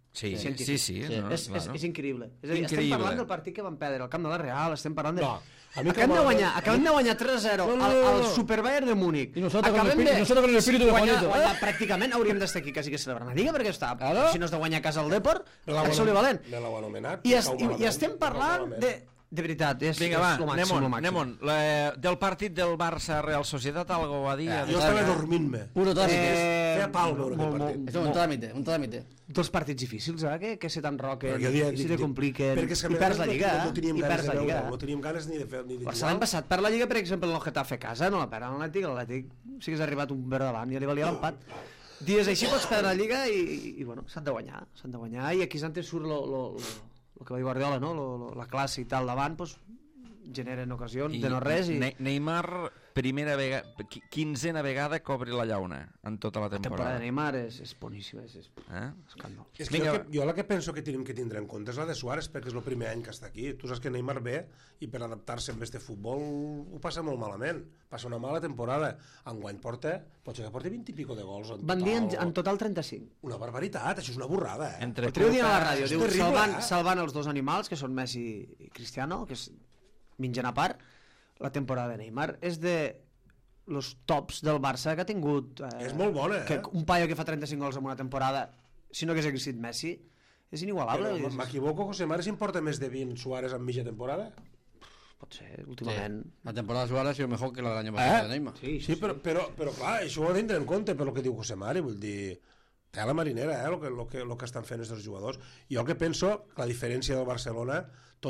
[SPEAKER 1] Sí,
[SPEAKER 4] científic.
[SPEAKER 1] sí.
[SPEAKER 2] Sí.
[SPEAKER 1] No, claro.
[SPEAKER 4] És increïble. És a dir, estem
[SPEAKER 1] Increïble.
[SPEAKER 4] parlant del partit que van perdre al camp de la Real, estem parlant de...
[SPEAKER 3] No, a mi
[SPEAKER 4] Acabem de guanyar 3-0 al Super Bayern de Múnich.
[SPEAKER 2] Y nosotros con el espíritu de Juanito.
[SPEAKER 4] Pràcticament hauríem d'estar aquí quasi que celebrant la Lliga, perquè està,
[SPEAKER 2] Claro.
[SPEAKER 4] si no és de guanyar a casa el Depor,
[SPEAKER 3] Me l'heu
[SPEAKER 4] és valent.
[SPEAKER 3] anomenat.
[SPEAKER 4] I estem parlant de veritat, és
[SPEAKER 1] Vinga, va,
[SPEAKER 4] lo màxim, lo màxim.
[SPEAKER 1] anem on. Del partit del Barça-Real Societat, algo va dir?
[SPEAKER 3] Jo estava dormint-me.
[SPEAKER 2] Puro trámite.
[SPEAKER 3] Feia pal veure aquest partit.
[SPEAKER 2] Es un trámite.
[SPEAKER 4] Dels partits difícils, que se t'enroquen,
[SPEAKER 3] Perquè jo dia-
[SPEAKER 4] i se te compliquen,
[SPEAKER 3] perquè és que a
[SPEAKER 4] i
[SPEAKER 3] més
[SPEAKER 4] perds la
[SPEAKER 3] no
[SPEAKER 4] Lliga,
[SPEAKER 3] teníem
[SPEAKER 4] i
[SPEAKER 3] ganes
[SPEAKER 4] perds
[SPEAKER 3] de
[SPEAKER 4] la
[SPEAKER 3] veure,
[SPEAKER 4] Lliga.
[SPEAKER 3] no teníem ganes ni de fer ni de
[SPEAKER 4] Barça l'any passat per la Lliga, per exemple, el Getafe a casa, no la perd l'Atlètic sí que s'ha arribat un ver davant, ja li valia l'empat. Dies així pots perdre la Lliga i bueno, s'han de guanyar, i aquí és on surt lo que va dir Guardiola, no? La classe i tal davant, doncs, generen ocasions de no res i...
[SPEAKER 1] Neymar, primera vegada, 15a vegada que obri la llauna en tota la
[SPEAKER 4] La temporada
[SPEAKER 1] temporada.
[SPEAKER 4] de Neymar és boníssima, és escàndol.
[SPEAKER 3] És que jo la que penso que tenim que tindre en compte és la de Suárez, perquè és el primer any que està aquí. Tu saps que Neymar ve i per adaptar-se a este futbol ho passa molt malament. Passa una mala temporada. Enguany pot ser que porti 20 i pico de gols en
[SPEAKER 4] Van dir
[SPEAKER 3] total.
[SPEAKER 4] en total 35.
[SPEAKER 3] Una barbaritat, això és una borrada, eh?
[SPEAKER 1] Entre
[SPEAKER 4] El trio dient a la ràdio,
[SPEAKER 3] és
[SPEAKER 4] diu,
[SPEAKER 3] terrible,
[SPEAKER 4] salvant els dos animals, que són Messi i Cristiano, que és mengen a part, la temporada de Neymar és de los tops del Barça que ha tingut.
[SPEAKER 3] És molt bona,
[SPEAKER 4] que un paio que fa 35 gols en una temporada, si no hagués existit Messi, és inigualable.
[SPEAKER 3] Però m'equivoco, José Mare, si em porta més de 20 Suárez en mitja temporada?
[SPEAKER 4] Pot ser, últimament.
[SPEAKER 2] La temporada de Suárez ha sido mejor que la del año pasado de Neymar.
[SPEAKER 3] Sí, però clar, això ho ha de tindre en compte per lo que diu José Mare, vull dir, té la marinera, lo que estan fent aquests jugadors. Jo el que penso, la diferència del Barcelona,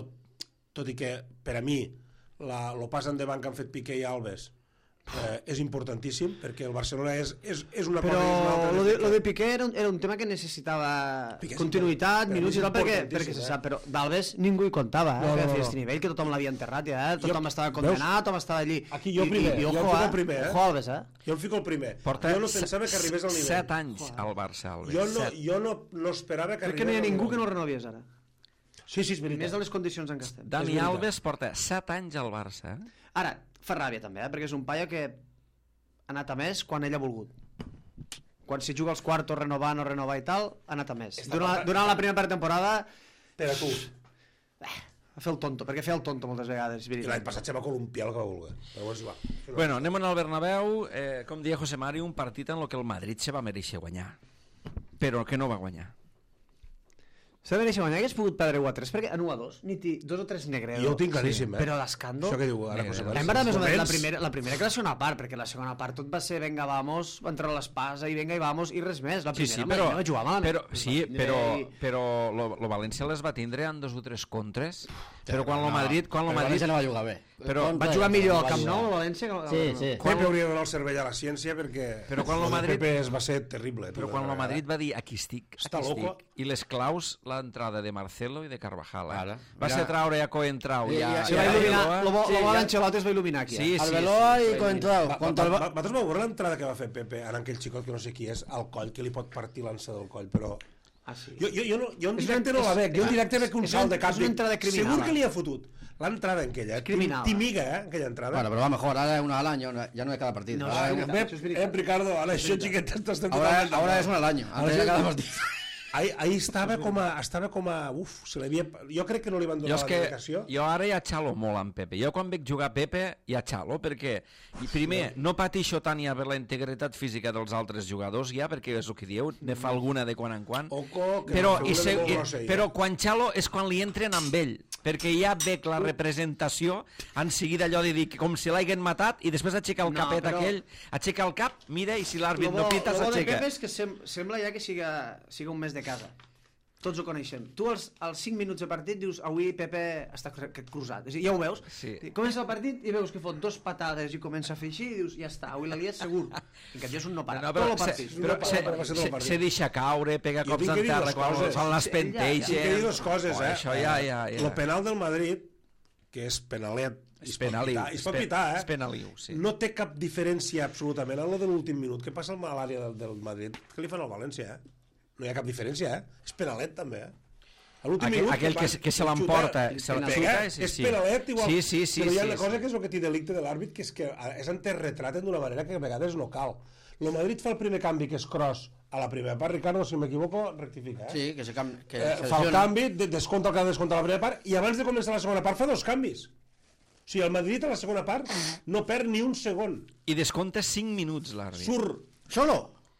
[SPEAKER 3] tot i que per a mi el pas endavant que han fet Piqué i Alves és importantíssim, perquè el Barcelona és una
[SPEAKER 4] Però
[SPEAKER 3] cosa i és una altra.
[SPEAKER 4] lo de Piqué era un tema que necessitava
[SPEAKER 3] Piqué és
[SPEAKER 4] continuïtat,
[SPEAKER 3] important,
[SPEAKER 4] minuts i tal, perquè
[SPEAKER 3] importantíssim,
[SPEAKER 4] se sap, però d'Alves ningú hi comptava,
[SPEAKER 3] No,
[SPEAKER 4] que
[SPEAKER 3] no,
[SPEAKER 4] feia
[SPEAKER 3] no.
[SPEAKER 4] este nivell, que tothom l'havia enterrat ja, tothom estava
[SPEAKER 3] veus?
[SPEAKER 4] condenat, tothom estava allí.
[SPEAKER 3] Aquí jo primer,
[SPEAKER 4] I
[SPEAKER 3] jo
[SPEAKER 4] ojo,
[SPEAKER 3] em fico el primer,
[SPEAKER 4] ojo Alves,
[SPEAKER 3] Jo em fico el primer.
[SPEAKER 1] Porta
[SPEAKER 3] Jo no pensava que arribés al nivell.
[SPEAKER 1] 7 anys al Barça, Alves.
[SPEAKER 3] Jo no esperava que
[SPEAKER 4] Crec que no hi ha ningú que no renovies ara.
[SPEAKER 3] Sí, és
[SPEAKER 4] Més
[SPEAKER 3] veritat.
[SPEAKER 4] de les condicions en què estem.
[SPEAKER 1] Dani
[SPEAKER 3] És veritat.
[SPEAKER 1] Alves porta 7 anys al Barça.
[SPEAKER 4] Ara, fa ràbia també, perquè és un paio que ha anat a més quan ell ha volgut. Quan si juga als quartos, renovar, no renovar i tal, ha anat a més. Durant la primera part de temporada,
[SPEAKER 3] Per a tu.
[SPEAKER 4] a fer el tonto, perquè feia el tonto moltes vegades.
[SPEAKER 3] I l'any passat se va columpiar el que va voler. Però és igual.
[SPEAKER 1] Bueno, anem al Bernabéu, com deia José Mari, un partit en el que el Madrid se va mereixer guanyar, però que no va guanyar.
[SPEAKER 4] S'ha de mereixer guanyar, hagués pogut perdre 1-3, perquè en 1-2, ni 2 o 3 negredo.
[SPEAKER 3] Jo ho tinc claríssim,
[SPEAKER 4] Però l'escàndol...
[SPEAKER 3] Això que diu ara José
[SPEAKER 4] A
[SPEAKER 3] Mari.
[SPEAKER 4] mi m'agrada més o menys la primera que la segona part, perquè la segona part tot va ser venga, vamos, va entrar l'espasa i venga i vamos, i res més. La primera
[SPEAKER 1] però,
[SPEAKER 4] no jugar malament.
[SPEAKER 1] però lo València les va tindre en 2 o 3 contres, però quan lo Madrid...
[SPEAKER 2] El València no va jugar bé.
[SPEAKER 1] Però
[SPEAKER 4] Va jugar millor al Camp Nou, a València?
[SPEAKER 2] Sí.
[SPEAKER 3] Pepe hauria de donar el cervell a la ciència perquè
[SPEAKER 1] Però quan lo Madrid-
[SPEAKER 3] Pepe va ser terrible.
[SPEAKER 1] Però quan el Madrid va dir aquí estic,
[SPEAKER 3] Està
[SPEAKER 1] aquí
[SPEAKER 3] loco.
[SPEAKER 1] estic, i les claus, l'entrada de Marcelo i de Carvajal.
[SPEAKER 2] Ara.
[SPEAKER 1] Va ser traure a Coentrau.
[SPEAKER 2] Sí,
[SPEAKER 4] Se va il·luminar, lo bo
[SPEAKER 2] Sí,
[SPEAKER 4] d'Ancelotti es va il·luminar aquí.
[SPEAKER 1] Sí,
[SPEAKER 2] Arbeloa i Coentrao.
[SPEAKER 3] Vosaltres vau veure l'entrada que va fer Pepe en aquell xicot que no sé qui és, al coll, que li pot partir l'ansa del coll, però...
[SPEAKER 4] Ah, sí.
[SPEAKER 3] Jo en directe no la veig, jo en directe veig un
[SPEAKER 4] és
[SPEAKER 3] salt
[SPEAKER 4] una-
[SPEAKER 3] de cap.
[SPEAKER 4] és una entrada criminal.
[SPEAKER 3] Segur que li ha fotut l'entrada en aquella.
[SPEAKER 4] Criminal.
[SPEAKER 3] Timiga, aquella entrada.
[SPEAKER 2] Bueno, pero va mejor, ahora es una al año, ya no es cada partido.
[SPEAKER 4] No,
[SPEAKER 2] Ahora,
[SPEAKER 4] sí,
[SPEAKER 3] Ricardo, ara això xiquetes estem totalment...
[SPEAKER 2] ahora es una al año, antes de cada partido.
[SPEAKER 3] Ahí estava com a... Uf, se l'havia... Jo crec que no li van
[SPEAKER 1] Jo,
[SPEAKER 3] donar
[SPEAKER 1] és
[SPEAKER 3] la
[SPEAKER 1] que,
[SPEAKER 3] dedicació.
[SPEAKER 1] jo ara ja xalo molt amb Pepe. Jo quan veig jugar Pepe ja xalo, perquè primer no pateixo tant ja per la integritat física dels altres jugadors ja, perquè és el que dieu, ne fa alguna de quan en quan.
[SPEAKER 3] Oco, que
[SPEAKER 1] Però,
[SPEAKER 3] no, segurament molt grosser, ja.
[SPEAKER 1] però quan xalo és quan li entren amb ell, perquè ja veig la representació en seguida allò de dir que com si l'haguen matat i després aixeca el
[SPEAKER 4] No,
[SPEAKER 1] capet
[SPEAKER 4] però-
[SPEAKER 1] aquell, aixeca el cap, mira, i si l'àrbit no pita
[SPEAKER 4] Lo bo de
[SPEAKER 1] s'aixeca.
[SPEAKER 4] Pepe és que sembla ja que siga un mes de casa. Tots ho coneixem. Tu als 5 minuts de partit dius avui Pepe està cruzat. És a dir, ja ho veus.
[SPEAKER 1] Sí.
[SPEAKER 4] Comença el partit i veus que fot 2 patades i comença a fer així i dius ja està, avui la liat segur. En canvi és un no para.
[SPEAKER 1] No,
[SPEAKER 4] Tot el partit.
[SPEAKER 1] se deixa caure, pega
[SPEAKER 3] Jo
[SPEAKER 1] cops
[SPEAKER 3] tinc que
[SPEAKER 1] en
[SPEAKER 3] dir
[SPEAKER 1] terra
[SPEAKER 3] dues
[SPEAKER 1] quan
[SPEAKER 3] coses.
[SPEAKER 1] fan les
[SPEAKER 4] Sí,
[SPEAKER 1] penteixes.
[SPEAKER 3] Tinc que dir dues coses,
[SPEAKER 1] Oh, això ja.
[SPEAKER 3] El penal del Madrid, que és penalet,
[SPEAKER 1] És penaliu.
[SPEAKER 3] es pot pitar,
[SPEAKER 1] És penaliu, sí.
[SPEAKER 3] No té cap diferència absolutament en lo de l'últim minut. Què passa a l'àrea del Madrid? Què li fan al València, No hi ha cap diferència, És penalet, també, A l'últim minut...
[SPEAKER 1] Aquell que se l'emporta, se la xuta,
[SPEAKER 3] és penalet, igual.
[SPEAKER 1] Sí,
[SPEAKER 3] però hi ha una cosa que és el que té delicte de l'àrbit, que és en terretraten d'una manera que a vegades no cal. El Madrid fa el primer canvi, que és Kroos, a la primera part, Ricardo, si m'equivoco, rectifica.
[SPEAKER 2] Sí, que se canvi.
[SPEAKER 3] Fa el canvi, descompta el que ha de descomptar a la primera part, i abans de començar la segona part fa 2 canvis. O sigui, el Madrid a la segona part no perd ni un segon.
[SPEAKER 1] I descompta 5 minuts l'àrbit.
[SPEAKER 3] Surt.
[SPEAKER 2] ¿Solo?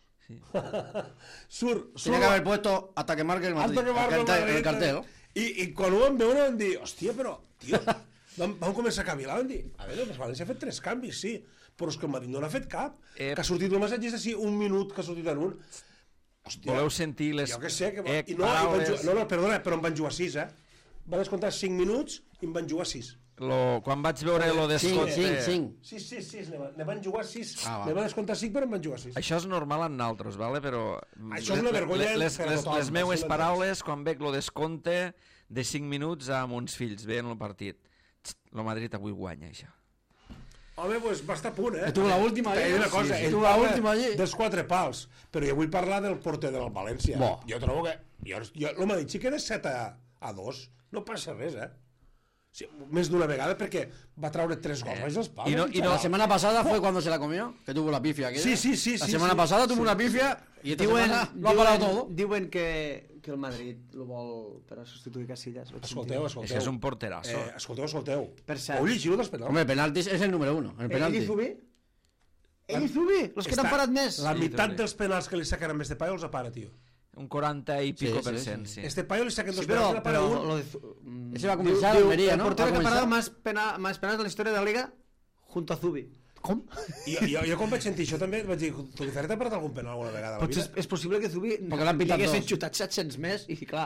[SPEAKER 3] Surt.
[SPEAKER 2] Tenía que haber puesto hasta que marque el Madrid.
[SPEAKER 3] Hasta que marque el Madrid.
[SPEAKER 2] El cartel.
[SPEAKER 3] I quan ho vam veure vam dir, hòstia, però, tio, vam començar a cavilar, vam dir, a veure, el València ha fet 3 canvis, sí, però és que el Madrid no n'ha fet cap. Que ha sortit el massatgista, sí, 1 minut que ha sortit en un. Hòstia,
[SPEAKER 1] Voleu sentir les...
[SPEAKER 3] jo què sé, que...
[SPEAKER 1] paraules...
[SPEAKER 3] No, perdona, però em van jugar 6, Va descomptar 5 minuts i em van jugar 6.
[SPEAKER 1] Quan vaig veure lo descompte...
[SPEAKER 2] 5.
[SPEAKER 3] Sí, ne van jugar 6.
[SPEAKER 2] Va.
[SPEAKER 3] Ne van descomptar 5, però em van jugar 6.
[SPEAKER 1] Això és normal en naltros, vale? Però...
[SPEAKER 3] Això és una vergonya
[SPEAKER 1] Les
[SPEAKER 3] per a tothom,
[SPEAKER 1] les meues
[SPEAKER 3] si
[SPEAKER 1] paraules, quan veig lo descompte de 5 minuts amb uns fills veient el partit. El Madrid avui guanya, això.
[SPEAKER 3] Home, doncs va estar a punt,
[SPEAKER 2] Estuvo la última allí.
[SPEAKER 3] Una cosa,
[SPEAKER 2] Sí.
[SPEAKER 3] ell
[SPEAKER 2] Estuvo la
[SPEAKER 3] parla
[SPEAKER 2] última allí.
[SPEAKER 3] dels 4 pals, però jo vull parlar del porter del València.
[SPEAKER 2] Bo.
[SPEAKER 3] Jo trobo que... El Madrid sí que és 7-2, no passa res, Sí, més d'una vegada, perquè va traure 3 gols baix dels pals.
[SPEAKER 2] La semana pasada fue cuando se la comió, que tuvo la pifia.
[SPEAKER 3] Sí.
[SPEAKER 2] La semana pasada tuvo una pifia y esta semana lo ha parado todo.
[SPEAKER 4] Diuen que el Madrid lo vol per a substituir Casillas.
[SPEAKER 3] Escolteu.
[SPEAKER 1] És que és un porterasso.
[SPEAKER 3] Escolteu.
[SPEAKER 4] Per cert.
[SPEAKER 3] Heu llegit dels penals?
[SPEAKER 2] Hombre, penaltis es el número 1. El penalti.
[SPEAKER 4] Ell i Zubi? Los que n'han parat més.
[SPEAKER 3] La
[SPEAKER 1] Sí,
[SPEAKER 3] meitat
[SPEAKER 1] també.
[SPEAKER 3] dels penals que li saquen amb este paio els apara, tio.
[SPEAKER 1] Un 40 i pico
[SPEAKER 2] Sí,
[SPEAKER 1] per
[SPEAKER 2] sí,
[SPEAKER 1] cent, sí.
[SPEAKER 3] Este paio li saquen 2
[SPEAKER 4] Però,
[SPEAKER 3] penals i n'apara un.
[SPEAKER 4] lo de
[SPEAKER 2] Ese va a comenzar Almería,
[SPEAKER 4] el
[SPEAKER 2] ¿no?
[SPEAKER 4] portero
[SPEAKER 2] Va a
[SPEAKER 4] que ha parado
[SPEAKER 2] comenzar.
[SPEAKER 4] más penales de la historia de la Liga junto a Zubi. Com?
[SPEAKER 3] Jo quan vaig sentir això també vaig dir, tu li faré parat algun penal alguna vegada a la
[SPEAKER 4] Potser
[SPEAKER 3] vida?
[SPEAKER 4] és possible que Zubi
[SPEAKER 2] Perquè l'han pitat
[SPEAKER 4] li haguessin
[SPEAKER 2] dos.
[SPEAKER 4] xutat 700 més i clar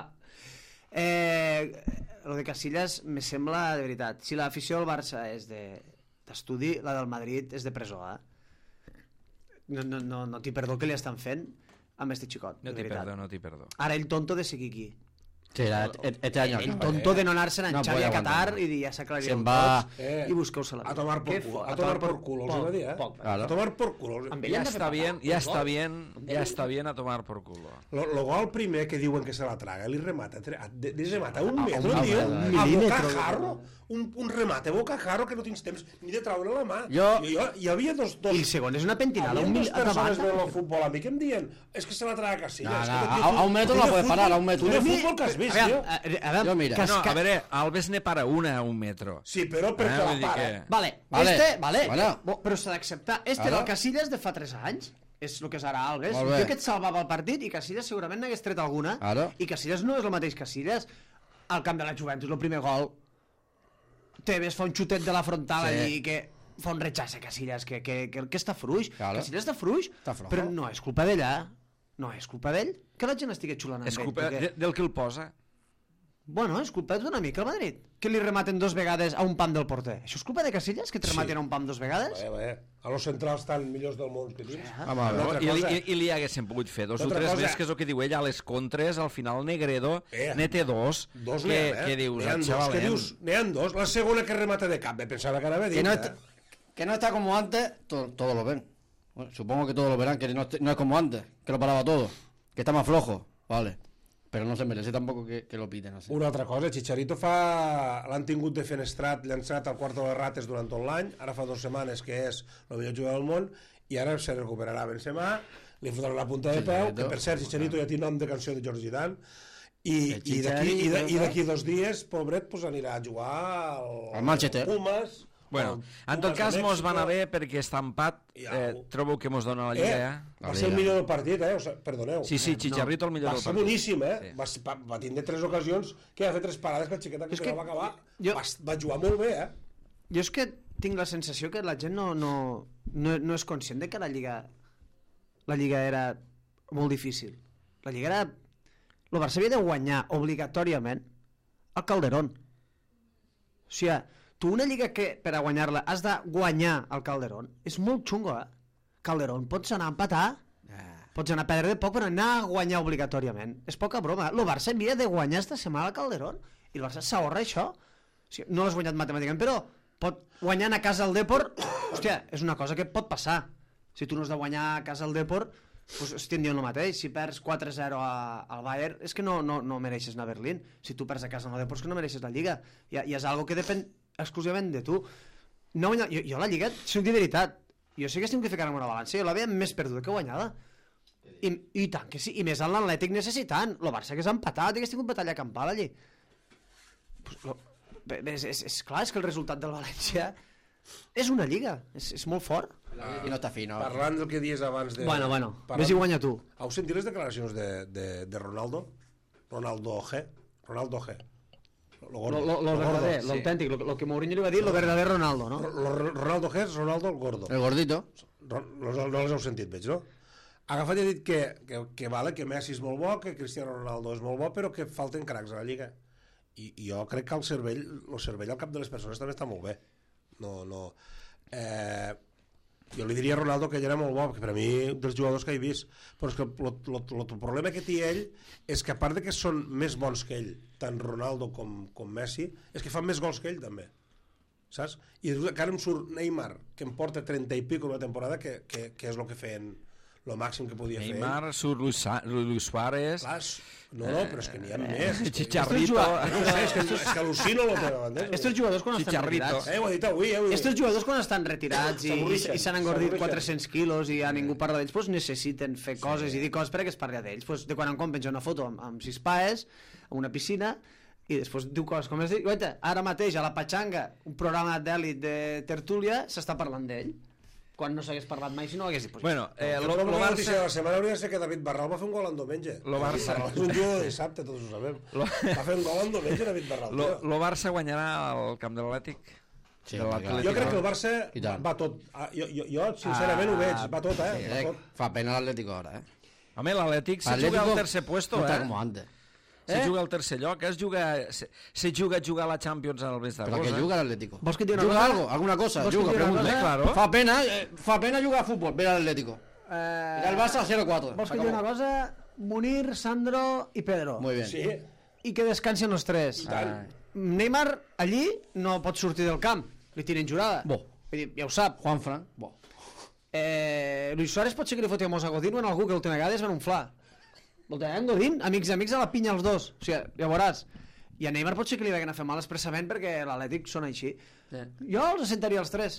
[SPEAKER 4] lo de Casillas me sembla de veritat, si l'afició del Barça és d'estudi, la del Madrid és de presó, no t'hi perdó que li estan fent amb este xicot,
[SPEAKER 1] No
[SPEAKER 4] de
[SPEAKER 1] t'hi
[SPEAKER 4] veritat.
[SPEAKER 1] perdo, no t'hi perdo.
[SPEAKER 4] Ara el tonto de seguir aquí,
[SPEAKER 2] Sí, este año.
[SPEAKER 4] el tonto de no anar-se'n a
[SPEAKER 2] No
[SPEAKER 4] Xavi
[SPEAKER 2] puede
[SPEAKER 4] a Qatar
[SPEAKER 2] aguantar.
[SPEAKER 4] i dir ja s'aclarirà
[SPEAKER 2] Se'n va-
[SPEAKER 4] i busqueu-se la
[SPEAKER 3] A tomar por culo, a tomar por culo, els va dir,
[SPEAKER 2] Claro.
[SPEAKER 3] A tomar por culo.
[SPEAKER 4] Amb ell
[SPEAKER 1] Ja
[SPEAKER 4] han de fer
[SPEAKER 1] està
[SPEAKER 4] pagar,
[SPEAKER 1] bien,
[SPEAKER 4] un
[SPEAKER 1] ja
[SPEAKER 4] gol.
[SPEAKER 1] està bien a tomar por culo.
[SPEAKER 3] Lo gol primer que diuen que se la traga, li remata, remata un
[SPEAKER 2] un
[SPEAKER 3] metro, tio,
[SPEAKER 2] metro,
[SPEAKER 3] a bocajarro, un remate a bocajarro que no tens temps ni de treure la mà. Hi havia dos...
[SPEAKER 4] I el segon és una pentinada,
[SPEAKER 3] Havia dos persones
[SPEAKER 4] davant.
[SPEAKER 3] del futbol a mi que em diuen és que se la traga Casillas.
[SPEAKER 2] A un metro la puedes parar, a un metro.
[SPEAKER 3] Tu de futbol que has vist, tio?
[SPEAKER 2] Jo, mira.
[SPEAKER 1] No, a veure, Alves ne para una a un metro.
[SPEAKER 3] Sí, però perquè
[SPEAKER 1] vull
[SPEAKER 3] la
[SPEAKER 1] dir
[SPEAKER 3] para.
[SPEAKER 4] Vale,
[SPEAKER 2] Vale,
[SPEAKER 4] este, vale,
[SPEAKER 2] bueno.
[SPEAKER 4] però s'ha d'acceptar. Este
[SPEAKER 2] Ara.
[SPEAKER 4] era el Casillas de fa 3 anys, és el que és ara Alves.
[SPEAKER 2] Molt bé.
[SPEAKER 4] Jo que et salvava el partit i Casillas segurament n'hagués tret alguna.
[SPEAKER 2] Ara.
[SPEAKER 4] I Casillas no és el mateix Casillas. Al camp de la Juventus, el primer gol, Tevez fa un xutet de la frontal
[SPEAKER 2] Sí.
[SPEAKER 4] allí que fa un rechace Casillas, que està fluix.
[SPEAKER 2] Claro.
[SPEAKER 4] Casillas està fluix,
[SPEAKER 2] Està flojo.
[SPEAKER 4] però no és culpa d'ella. No és culpa d'ell que la gent estigui xulant amb
[SPEAKER 1] És
[SPEAKER 4] ell.
[SPEAKER 1] culpa
[SPEAKER 4] perquè-
[SPEAKER 1] del que el posa.
[SPEAKER 4] Bueno, és culpa d'una mica el Madrid. Que li rematen 2 vegades a un pam del porter. Això és culpa de Casillas, que te rematen a un pam 2 vegades?
[SPEAKER 3] A los centrals tan millors del món que tens.
[SPEAKER 2] Home, a veure.
[SPEAKER 1] I li haguessin pogut fer 2 o
[SPEAKER 3] Altra
[SPEAKER 1] 3
[SPEAKER 3] cosa-
[SPEAKER 1] més, que és el que diu ell, a les contres, al final Negredo ne té 2,
[SPEAKER 3] Dos
[SPEAKER 1] que dius,
[SPEAKER 3] n'hi ha dos, que dius, n'hi ha dos. La segona que remata de cap, pensava que anava a dir.
[SPEAKER 2] Que no está como antes, todos lo ven. Bueno, supongo que todos lo verán, que no es como antes, que lo paraba todo, que está más flojo, vale. Pero no se merece tampoco que lo piten así.
[SPEAKER 3] Una altra cosa, Chicharito l'han tingut de fenestrat, llançat al quarto de les rates durant tot l'any, ara fa 2 setmanes que és el millor jugador del món, i ara se recuperarà Benzema, li fotran la punta de peu, que per cert, Chicharito ja té nom de canció de George Dan, i d'aquí 2 dies, pobret, pues anirà a jugar
[SPEAKER 2] al Manchester.
[SPEAKER 3] Pumas.
[SPEAKER 1] Bueno, en tot cas mos va anar bé perquè està empat, trobo que mos dona la Lliga.
[SPEAKER 3] Va ser el millor del partit, perdoneu.
[SPEAKER 1] Sí, Chicharito el millor
[SPEAKER 3] Va
[SPEAKER 1] del
[SPEAKER 3] ser
[SPEAKER 1] partit.
[SPEAKER 3] boníssim, va tindre 3 ocasions que va fer 3 parades que el xiqueta que se la va acabar. Va jugar molt bé,
[SPEAKER 4] Jo és que tinc la sensació que la gent no és conscient de que la Lliga era molt difícil. La Lliga era... El Barça havia de guanyar obligatòriament al Calderón. O sigui, tu una Lliga que per a guanyar-la has de guanyar al Calderón és molt xungo, Calderón, pots anar a empatar, pots anar a perdre de poc, però anar a guanyar obligatòriament. És poca broma. El Barça havia de guanyar esta setmana al Calderón i el Barça s'ahorra això. O sigui, no l'has guanyat matemàticament, però pot guanyar a casa al Depor, hòstia, és una cosa que pot passar. Si tu no has de guanyar a casa al Depor, pues estic dient el mateix. Si perds 4-0 al Bayern, és que no mereixes anar a Berlín. Si tu perds a casa al Depor, és que no mereixes la Lliga. I és algo que depèn exclusivament de tu. No guanyar... jo la Lliga, soc de veritat, Jo sí que estic que ficar-me una balança, jo la veia més perduda que guanyada. I tant que sí, i més en l'Atlètic necessitant. El Barça que s'ha empatat, i que tingut batalla campal allí. És clar, és que el resultat del València és una lliga, és molt fort.
[SPEAKER 2] I no està fi, no.
[SPEAKER 3] Parlant del que dies abans de...
[SPEAKER 4] Bueno, vés i guanya tu.
[SPEAKER 3] Heu sentit les declaracions de Ronaldo? Ronaldo G.
[SPEAKER 4] Lo verdader, l'autèntic, lo que Mourinho li va dir, lo verdader Ronaldo, no?
[SPEAKER 3] Ronaldo G és Ronaldo el gordo.
[SPEAKER 2] El gordito.
[SPEAKER 3] No les heu sentit, veig, no? Ha agafat i ha dit que vale, que Messi és molt bo, que Cristiano Ronaldo és molt bo, però que falten cracs a la Lliga. I jo crec que el cervell al cap de les persones també està molt bé. Jo li diria a Ronaldo que ell era molt bo, perquè per a mi dels jugadors que he vist, però és que el problema que té ell és que a part de que són més bons que ell, tant Ronaldo com Messi, és que fan més gols que ell també, saps? I encara em surt Neymar, que em porta 30 i pico una temporada, que és el que feien, el màxim que podia fer.
[SPEAKER 1] Neymar, surt Luis Suárez...
[SPEAKER 3] Clar, no, però és que n'hi ha més.
[SPEAKER 1] Chicharrito...
[SPEAKER 3] És que al·lucino el teu, entens?
[SPEAKER 4] Estos jugadors quan estan retirats...
[SPEAKER 3] Ho he dit avui,
[SPEAKER 4] Estos jugadors quan estan retirats i s'han engordit 400 quilos i a ningú parla d'ells, doncs necessiten fer coses i dir coses perquè es parli d'ells. Pues de quan en quan penja una foto amb 6 paes, a una piscina, i després diu coses com es diu, ara mateix a la Pachanga, un programa d'èlit de tertúlia, s'està parlant d'ell. Quan no s'hagués parlat mai si no hagués dit... Pues,
[SPEAKER 1] bueno,
[SPEAKER 3] el Barça... La setmana hauria de ser que David Barral va fer un gol en diumenge.
[SPEAKER 1] Lo Barça...
[SPEAKER 3] És un jugador de dissabte, tots ho sabem. Va fer un gol en diumenge, David Barral.
[SPEAKER 1] Lo Barça guanyarà al camp de l'Atlètic?
[SPEAKER 2] Sí,
[SPEAKER 3] jo crec que el Barça va tot. Jo sincerament ho veig, va tot,
[SPEAKER 2] Fa pena l'Atlético ara,
[SPEAKER 1] Home, l'Atlètic se juga al tercer puesto,
[SPEAKER 2] no està com antes.
[SPEAKER 1] Se juga al tercer lloc, se juga a jugar a la Champions al mes d'agost.
[SPEAKER 2] Però que juga l'Atlético.
[SPEAKER 4] Vols que et digui una
[SPEAKER 2] juga
[SPEAKER 4] cosa?
[SPEAKER 2] algo, alguna cosa,
[SPEAKER 4] Vols
[SPEAKER 2] juga,
[SPEAKER 4] que et digui una
[SPEAKER 2] pregunta.
[SPEAKER 1] Claro.
[SPEAKER 2] Fa pena jugar a futbol, ver l'Atlético. I el Barça 0-4.
[SPEAKER 4] Vols que et digui una cosa? Munir, Sandro i Pedro.
[SPEAKER 2] Muy bien.
[SPEAKER 3] Sí.
[SPEAKER 4] I que descansin els tres. Neymar allí no pot sortir del camp. Li tiren jurada.
[SPEAKER 2] Bo.
[SPEAKER 4] Ja ho sap.
[SPEAKER 2] Juanfran. Bo.
[SPEAKER 4] Luis Suárez pot ser que li foti a Mos a Godín o en algú que l'última vegada es van unflar. En Godín, amics a la pinya els dos. O sigui, ja veuràs. I a Neymar pot ser que li vagin a fer mal expressament perquè l'Atlètic són així. Jo els assentaria els tres.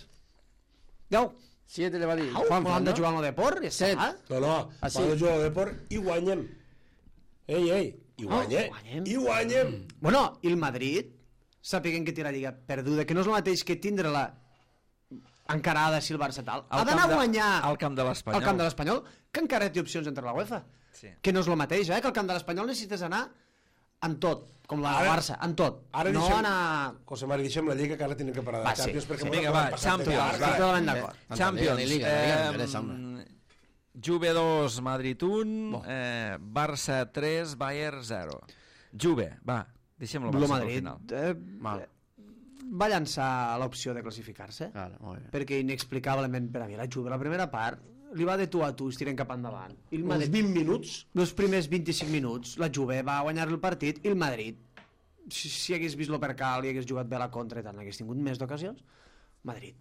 [SPEAKER 2] 7 le va dir.
[SPEAKER 4] Juanfran, han de jugar en el Deport? Ja està.
[SPEAKER 3] No, han de jugar al Deport i guanyem. I guanyem.
[SPEAKER 4] Bueno, i el Madrid sàpiguen que té la Lliga perduda, que no és el mateix que tindre-la encarada si el Barça tal. Ha d'anar a guanyar
[SPEAKER 1] al camp de l'Espanyol.
[SPEAKER 4] Al camp de l'Espanyol, que encara té opcions entre la UEFA.
[SPEAKER 1] Sí.
[SPEAKER 4] Que no és el mateix, que al camp de l'Espanyol necessites anar en tot, com la Barça, en tot.
[SPEAKER 3] Ara
[SPEAKER 4] no
[SPEAKER 3] deixem,
[SPEAKER 4] anar...
[SPEAKER 3] José Mari, deixem la Lliga, que ara tenim que parar de Champions.
[SPEAKER 1] Sí, vinga, va, Champions.
[SPEAKER 4] Totalment d'acord.
[SPEAKER 1] Champions. Juve 2, Madrid 1, Barça 3, Bayern 0. Juve, va, deixem-lo Barça al final.
[SPEAKER 4] Va llançar l'opció de classificar-se, perquè inexplicablement per a mi la Juve, la primera part, li va de tu a tu, estiren cap endavant. I el Madrid, 20 minuts, els primers 25 minuts, la Juve va guanyar el partit i el Madrid, si hagués vist l'Opercal i hagués jugat bé a la contra i tant, hagués tingut més d'ocasions, Madrid.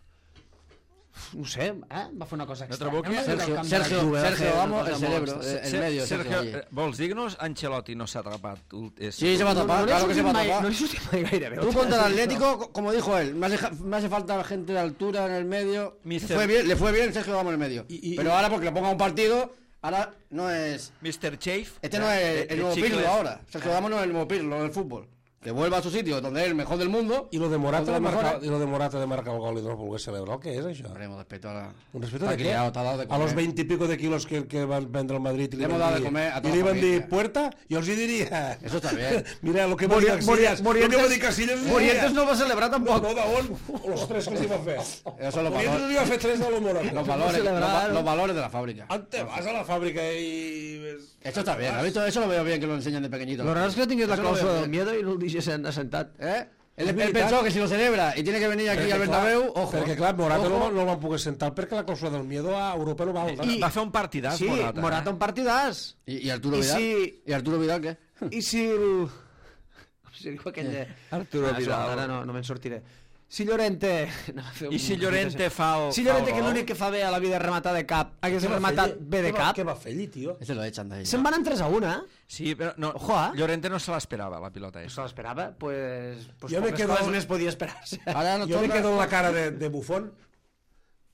[SPEAKER 4] No sé, va fer una cosa estranya.
[SPEAKER 2] Sergio Ramos, el cerebro, el medio.
[SPEAKER 1] Sergio, vols dir-nos Ancelotti no s'ha atrapat?
[SPEAKER 2] Sí, se va a tapar, claro que se va a tapar.
[SPEAKER 4] No le sortit mai gaire bé.
[SPEAKER 2] Tú contra el Atlético, como dijo él, me hace falta gente de altura en el medio. Le fue bien Sergio Ramos en el medio. Pero ahora porque le ponga un partido, ahora no es...
[SPEAKER 1] Mr. Chafe.
[SPEAKER 2] Este no es el nuevo Pirlo ahora. Sergio Ramos no es el nuevo Pirlo del fútbol. Que vuelva a su sitio, donde es el mejor del mundo.
[SPEAKER 3] I lo de Morata de marcar el gol i no volgués saber què és això?
[SPEAKER 2] Un respeto a la...
[SPEAKER 3] ¿Un respeto de qué? A los 20 y pico de kilos que van vendre el Madrid y le iban a dir puerta, yo os diría...
[SPEAKER 2] Eso está bien.
[SPEAKER 3] Mira, lo que va dir Casillas...
[SPEAKER 4] Morientes no va celebrar tampoc.
[SPEAKER 3] No, d'on? Los tres que els iba a fer.
[SPEAKER 2] Eso los
[SPEAKER 3] Morientes li va fer 3 de lo Morata.
[SPEAKER 2] Los valores de la fábrica.
[SPEAKER 3] Antes vas a la fábrica y...
[SPEAKER 2] Esto está bien, ¿has visto? Eso lo veo bien que lo enseñan de pequeñito.
[SPEAKER 4] Lo raro es que tingués la cláusula del miedo y no el dijesen assentat.
[SPEAKER 2] Él pensó que si lo celebra y tiene que venir aquí al Bernabéu, ojo.
[SPEAKER 3] Perquè clar, Morata no el van poder sentar perquè la clàusula del miedo a Europa no val.
[SPEAKER 1] Va fer un partidàs, Morata.
[SPEAKER 4] Sí, Morata un partidàs.
[SPEAKER 2] ¿Y Arturo Vidal? ¿Y Arturo Vidal qué?
[SPEAKER 4] I si el... Si diu aquell de...
[SPEAKER 1] Arturo Vidal.
[SPEAKER 4] Ara no me'n sortiré. Si Llorente...
[SPEAKER 1] I si Llorente fa el...
[SPEAKER 4] Si Llorente, que l'únic que fa bé a la vida és rematar de cap, hagués rematat bé de cap...
[SPEAKER 3] Què va fer allí, tio?
[SPEAKER 2] Ese lo echan de ahí.
[SPEAKER 4] Se'n van en 3-1,
[SPEAKER 1] Sí, però no, Llorente no se l'esperava, la pilota.
[SPEAKER 4] Se l'esperava, pues
[SPEAKER 3] jo me
[SPEAKER 4] poques
[SPEAKER 3] quedo...
[SPEAKER 4] coses més podia esperar-se.
[SPEAKER 3] Jo me quedo en la cara de Buffon,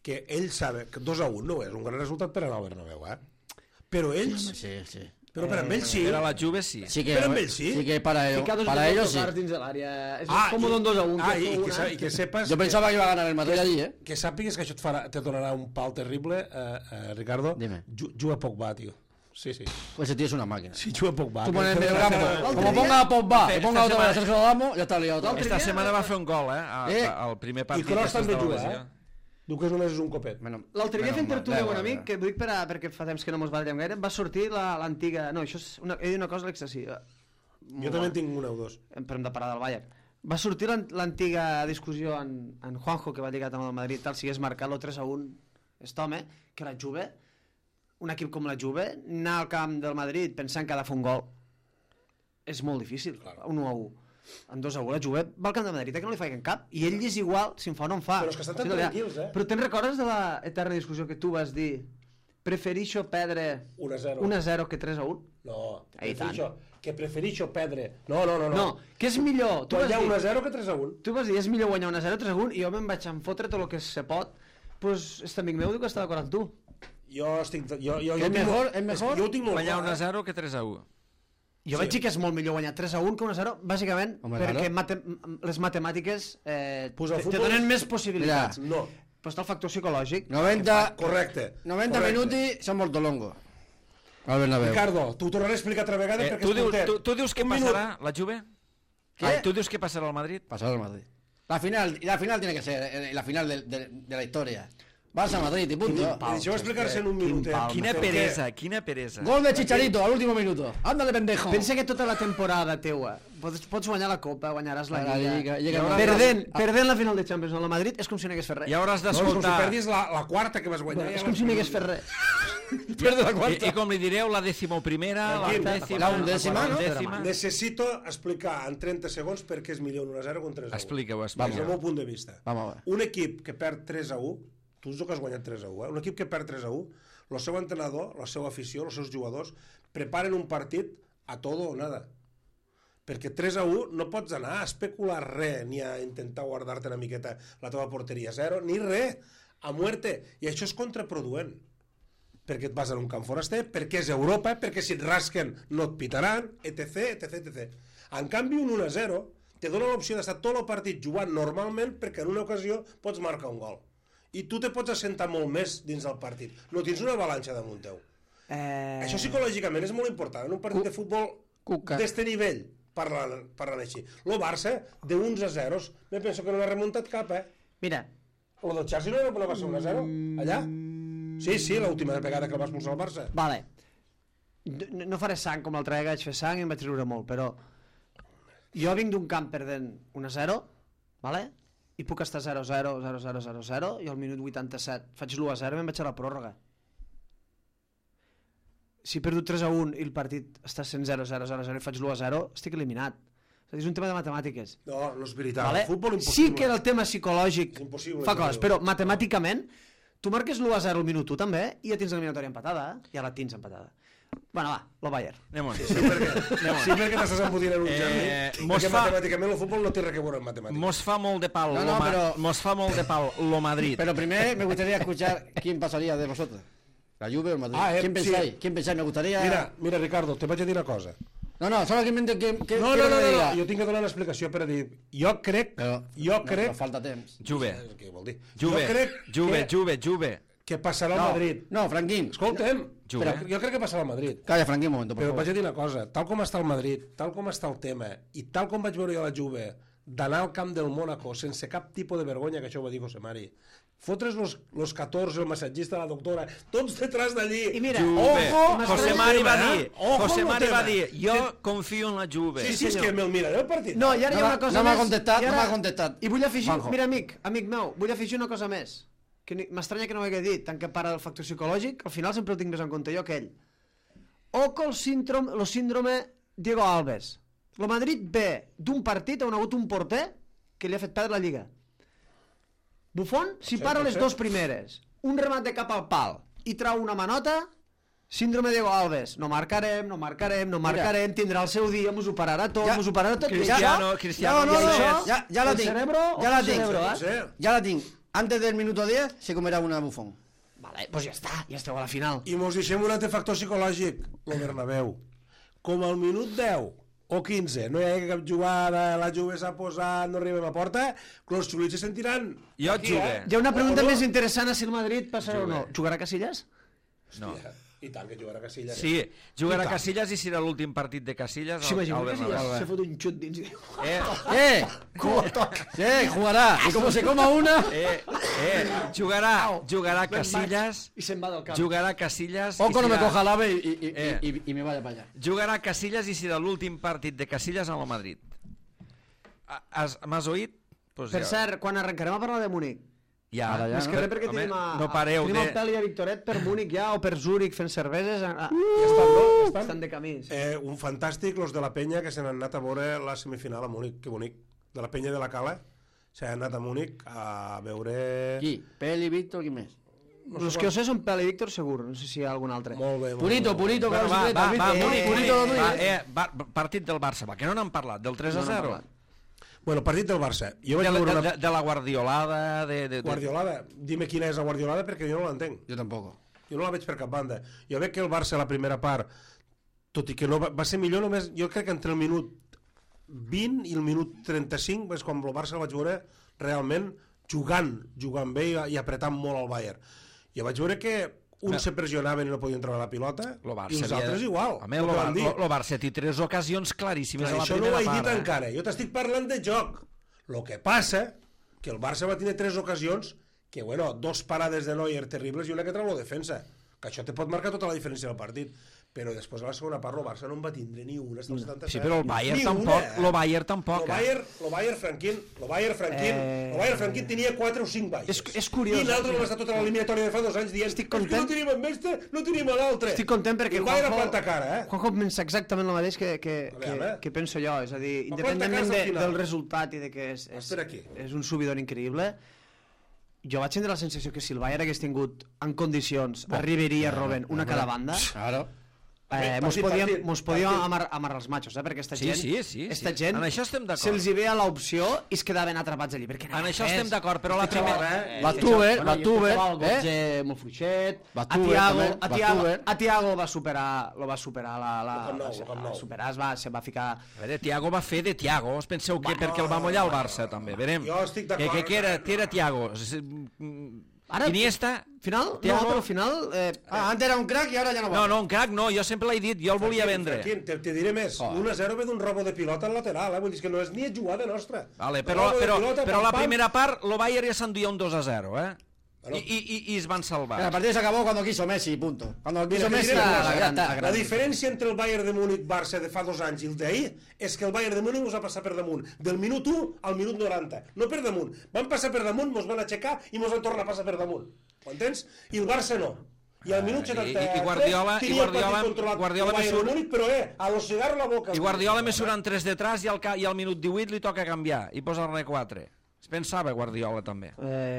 [SPEAKER 3] que ell sabe que 2-1 no és un gran resultat per anar al Bernabéu, però ells...
[SPEAKER 2] Sí.
[SPEAKER 3] Però per amb ells sí.
[SPEAKER 1] Per a la Juve sí.
[SPEAKER 3] Però amb ells sí.
[SPEAKER 2] Sí que para ellos sí.
[SPEAKER 4] Dins de l'àrea. És com un 2-1.
[SPEAKER 3] I que sepas...
[SPEAKER 2] Yo pensaba que iba a ganar el Madrid allí,
[SPEAKER 3] Que sàpigues que això te donarà un pal terrible, Ricardo.
[SPEAKER 2] Dime.
[SPEAKER 3] Juga Pogba, tío. Sí.
[SPEAKER 2] Pues ese tío es una máquina.
[SPEAKER 3] Sí, juga Pogba.
[SPEAKER 2] Tú pones en el campo, como ponga a Pogba y ponga otra vez a Sergio Damo, ya está liado todo.
[SPEAKER 1] Esta setmana va fer un gol, al primer partit.
[SPEAKER 3] I Kroos també
[SPEAKER 1] de la
[SPEAKER 3] juga,
[SPEAKER 1] lesió.
[SPEAKER 3] Diu que només és un copet.
[SPEAKER 4] L'altre dia fent tertúlia amb un amic, que ho dic perquè fa temps que no mos barallem gaire, va sortir l'antiga... No, això és he dit una cosa excessiva.
[SPEAKER 3] Jo també en tinc una o dos.
[SPEAKER 4] Però hem de parar del Bayern. Va sortir l'antiga discussió en Juanjo, que va lligat amb el Madrid, tal, si és marcar lo 3-1 aquest home, que la Juve, un equip com la Juve, anar al camp del Madrid pensant que ha de fer un gol és molt difícil, 1-1. En 2-1 la Juve va al camp de Madrid que no li faiguen cap, i ell és igual si en fa o no en fa.
[SPEAKER 3] Però és que estan tan tranquils,
[SPEAKER 4] Però te'n recordes de la eterna discussió que tu vas dir preferixo perdre 1-0 que 3-1?
[SPEAKER 3] No, preferixo perdre... No,
[SPEAKER 4] que és millor tu
[SPEAKER 3] guanyar 1-0 que 3-1.
[SPEAKER 4] Tu vas dir és millor guanyar 1-0 que 3-1 i jo me'n vaig enfotre tot el que se pot. Pues este amic meu diu que està d'acord amb tu.
[SPEAKER 3] Jo estic...
[SPEAKER 2] És mejor
[SPEAKER 3] Jo ho tinc molt
[SPEAKER 1] guanyar 1-0 que 3-1.
[SPEAKER 4] Jo vaig dir que és molt millor guanyar 3-1 que 1-0, bàsicament perquè les matemàtiques te donen més possibilitats.
[SPEAKER 3] No.
[SPEAKER 4] Però està el factor psicològic.
[SPEAKER 2] 90 minuti s'ha mort Longo. Al Bernabéu.
[SPEAKER 3] Ricardo, t'ho tornaré a explicar altra vegada perquè
[SPEAKER 1] tu dius que passarà la Juve? Tu dius que passarà al Madrid?
[SPEAKER 2] Pasará al Madrid. La final tiene que ser la final de la historia. Barça-Madrid i punto.
[SPEAKER 3] Deixeu explicar-se en un minut.
[SPEAKER 1] Quina peresa.
[SPEAKER 2] Gol de Chicharito al último minuto. Ándale, pendejo.
[SPEAKER 4] Pensa que tota la temporada teua pots guanyar la Copa, guanyaràs la Lliga. Perdent la final de Champions amb el Madrid és com si no hagués fet res.
[SPEAKER 1] I hauràs
[SPEAKER 3] No, és com si
[SPEAKER 1] d'escoltar...
[SPEAKER 3] perdis la quarta que vas guanyar.
[SPEAKER 4] És com si no hagués fet res.
[SPEAKER 1] I com li direu, la 11ª,
[SPEAKER 2] la undècima, no?
[SPEAKER 3] Necessito explicar en 30 segons per què és millor un 1-0 que un 3-1.
[SPEAKER 1] Explica-ho.
[SPEAKER 3] Des del meu punt de vista.
[SPEAKER 2] Vamos a ver.
[SPEAKER 3] Un equip que perd 3-1, tu que has guanyat 3-1, un equip que perd 3-1, el seu entrenador, la seva afició, els seus jugadors, preparen un partit a todo o nada. Perquè 3-1 no pots anar a especular res, ni a intentar guardar-te una miqueta la teva porteria 0, ni res, a muerte. I això és contraproduent. Perquè et vas a un camp foraster, perquè és Europa, perquè si et rasquen no et pitaran, etc. En canvi, un 1-0 te dona l'opció d'estar tot el partit jugant normalment perquè en una ocasió pots marcar un gol. I tu te pots assentar molt més dins del partit. No tens una avalanxa damunt teu. Això psicològicament és molt important. En un partit de futbol d'este nivell, parlant així. El Barça, de 11-0, me penso que no l'ha remuntat cap,
[SPEAKER 4] Mira.
[SPEAKER 3] El del Chelsea no va ser 1-0, allà? Sí, l'última vegada que el va expulsar el Barça.
[SPEAKER 4] Vale. No faré sang com l'altra vegada vaig fer sang i em vaig riure molt, però jo vinc d'un camp perdent 1-0, vale? I puc estar 0-0, 0-0, 0-0, i al minut 87 faig l'1-0 i me'n vaig a la pròrroga. Si he perdut 3-1 i el partit està sent 0-0, 0-0 i faig l'1-0, estic eliminat. És a dir, és un tema de matemàtiques.
[SPEAKER 3] No és veritat.
[SPEAKER 4] Vale?
[SPEAKER 3] El futbol impossible.
[SPEAKER 4] Sí que el tema psicològic fa coses, però matemàticament tu marques l'1-0 al minut 1 també i ja tens l'eliminatòria empatada, ja la tens empatada. Bueno, va, lo Bayern.
[SPEAKER 3] Anem-on. Sí, perquè t'estàs embotint en un jardí. Perquè matemàticament el futbol no té res que veure en matemàtiques.
[SPEAKER 1] Mos fa molt de pal lo Madrid.
[SPEAKER 2] Pero primero me gustaría escuchar quién pasaría de vosotros. La Juve o el Madrid. ¿Quién pensáis? ¿Quién pensáis? Me gustaría...
[SPEAKER 3] Mira, Ricardo, te vaig a dir una cosa.
[SPEAKER 2] No, solamente que
[SPEAKER 3] no, jo tinc que donar una explicació per a dir, jo crec...
[SPEAKER 2] No falta temps.
[SPEAKER 1] Juve.
[SPEAKER 3] Què vol dir?
[SPEAKER 1] Juve.
[SPEAKER 3] Que passarà al Madrid.
[SPEAKER 2] No, Franquín.
[SPEAKER 3] Escolta'm, però jo crec que passarà al Madrid.
[SPEAKER 2] Calla, Franquín, un moment, por
[SPEAKER 3] favor. Però
[SPEAKER 2] favor.
[SPEAKER 3] vaig a dir una cosa, tal com està el Madrid, tal com està el tema, i tal com vaig veure jo a la Juve, d'anar al camp del Mónaco sense cap tipus de vergonya, que això ho va dir José Mari, fotre's los 14, el massatgista, la doctora, tots detrás d'allí.
[SPEAKER 4] I mira,
[SPEAKER 1] José Mari va dir, jo confio en la Juve.
[SPEAKER 3] Sí, és que me'l miraré el partit.
[SPEAKER 4] No, i ara hi ha una cosa
[SPEAKER 2] més.
[SPEAKER 4] No
[SPEAKER 2] m'ha contestat.
[SPEAKER 4] I vull afegir, mira, amic meu, vull afegir una cosa més. Que m'estranya que no ho hagi dit, tant que para del factor psicològic, al final sempre ho tinc més en compte jo que ell. Oco el síndrome Diego Alves. El Madrid ve d'un partit on ha hagut un porter que li ha fet perdre la Lliga. Buffon, si para les dues primeres, un remat de cap al pal i trau una manota, síndrome Diego Alves. No marcarem, tindrà el seu dia, mos ho pararà tot.
[SPEAKER 1] Cristiano,
[SPEAKER 2] ja la tinc. antes del minuto 10 se comerà una bufón.
[SPEAKER 4] Vale, doncs ja està, ja esteu a la final.
[SPEAKER 3] I mos deixem un altre factor psicològic, el Bernabéu. Com al minut 10 o 15 no hi ha cap jugada, la Juve s'ha posat, no arribem a porta, els xulits se sentiran...
[SPEAKER 1] Jo et jugue.
[SPEAKER 4] Hi ha una pregunta més interessant a si el Madrid passarà o no. Jugarà Casillas?
[SPEAKER 1] No.
[SPEAKER 3] I tant que jugarà Casillas.
[SPEAKER 1] Sí, jugarà Casillas i serà l'últim partit de Casillas al Bernabéu.
[SPEAKER 4] Se fot un xut dins i diu...
[SPEAKER 2] Jugarà. I com se coma una...
[SPEAKER 1] Jugarà Casillas.
[SPEAKER 4] I se'n va del camp.
[SPEAKER 1] Jugarà Casillas.
[SPEAKER 2] Poco no me coja l'ave i me vaya para allá.
[SPEAKER 1] Jugarà Casillas i serà l'últim partit de Casillas amb el Madrid. M'has oït? Pues
[SPEAKER 4] Per cert, quan arrencarem a parlar de Múnich?
[SPEAKER 1] Ja,
[SPEAKER 4] Més que res perquè tenim
[SPEAKER 1] no pareu
[SPEAKER 4] tenim el Peli i a Victoret per Múnich ja, o per Zúrich fent cerveses.
[SPEAKER 3] Ja estan, no? Ja estan?
[SPEAKER 4] Estan de camí.
[SPEAKER 3] Un fantàstic, los de la penya que se n'han anat a veure la semifinal a Múnich, que bonic. De la penya de la Cala s'han anat a Múnich a veure...
[SPEAKER 2] Qui? Peli, Víctor, qui més?
[SPEAKER 4] Els que ho sé són Peli i Víctor segur, no sé si hi ha algun altre.
[SPEAKER 3] Molt bé.
[SPEAKER 2] Purito,
[SPEAKER 1] partit del Barça, que no n'han parlat, del 3-0.
[SPEAKER 3] Bueno, partit del Barça. Jo vaig veure una...
[SPEAKER 1] De la guardiolada...
[SPEAKER 3] Guardiolada? Dime quina és la guardiolada perquè jo no l'entenc.
[SPEAKER 2] Jo tampoc.
[SPEAKER 3] Jo no la veig per cap banda. Jo veig que el Barça la primera part, tot i que no va ser millor només, jo crec que entre el minut 20 i el minut 35 és quan el Barça el vaig veure realment jugant bé i apretant molt al Bayern. Jo vaig veure que uns se pressionaven i no podien trobar la pilota i els altres igual.
[SPEAKER 1] Home, el Barça té 3 ocasions claríssimes a la
[SPEAKER 3] això no
[SPEAKER 1] primera
[SPEAKER 3] ho he
[SPEAKER 1] part.
[SPEAKER 3] dit encara, jo t'estic parlant de joc. El que passa que el Barça va tenir 3 ocasions que, bueno, 2 parades de Neuer terribles i una que treu la defensa, que això te pot marcar tota la diferència del partit. Però després a la segona part el Barça no en va tindre ni una hasta el 77.
[SPEAKER 1] Sí, però el Bayern tampoc. El Bayern tampoc.
[SPEAKER 3] El Bayern Franquín tenia 4 o 5 baixes.
[SPEAKER 4] És curiós.
[SPEAKER 3] I l'altre va estar tota l'eliminatòria de fa 2 anys dient que no tenim amb este, no tenim a l'altre.
[SPEAKER 4] Estic content perquè
[SPEAKER 3] el Bayern planta cara,
[SPEAKER 4] Juanjo pensa exactament el mateix que penso jo. És a dir, independentment del resultat i de que és un subidon increïble, jo vaig tindre la sensació que si el Bayern hagués tingut en condicions a Ribéry i a Robben una cada banda, mos podíem amarrar els machos, perquè aquesta gent,
[SPEAKER 1] en això estem d'acord.
[SPEAKER 4] Se'ls hi ve a l'opció i es quedaven atrapats allí.
[SPEAKER 1] En això estem d'acord, però la primera...
[SPEAKER 2] Va Tuber,
[SPEAKER 4] molt fluixet, a Thiago va superar, se va ficar...
[SPEAKER 1] A veure, Thiago va fer de Thiago, us penseu que perquè el va mullar el Barça, també, verem.
[SPEAKER 3] Jo estic d'acord.
[SPEAKER 1] Que era Thiago.
[SPEAKER 4] Ara,
[SPEAKER 1] Iniesta...
[SPEAKER 4] Final? No, però al final...
[SPEAKER 2] Antes era un crack i ara ja no va.
[SPEAKER 1] No, un crack no, jo sempre l'he dit, jo el volia vendre.
[SPEAKER 3] Te diré més, 1-0 ve d'un robo de pilota al lateral, vull dir que no és ni jugada nostra.
[SPEAKER 1] Vale, però la primera part, el Bayern ja s'enduia un 2-0, y es van salvar.
[SPEAKER 2] El partido se acabó cuando quiso Messi, punto. Cuando quiso Messi,
[SPEAKER 3] la diferència entre el Bayern de Múnich-Barça de fa 2 anys i el d'ahir és que el Bayern de Múnich ens va passar per damunt del minut 1 al minut 90, no per damunt. Van passar per damunt, ens van aixecar i ens van tornar a passar per damunt. Ho entens? I el Barça no. I al minut 73
[SPEAKER 1] Guardiola
[SPEAKER 3] Bayern de Múnich, però a l'ossegar la boca.
[SPEAKER 1] I Guardiola mesurant 3 detrás i al minut 18 li toca canviar i posar-ne 4. Es pensava Guardiola també.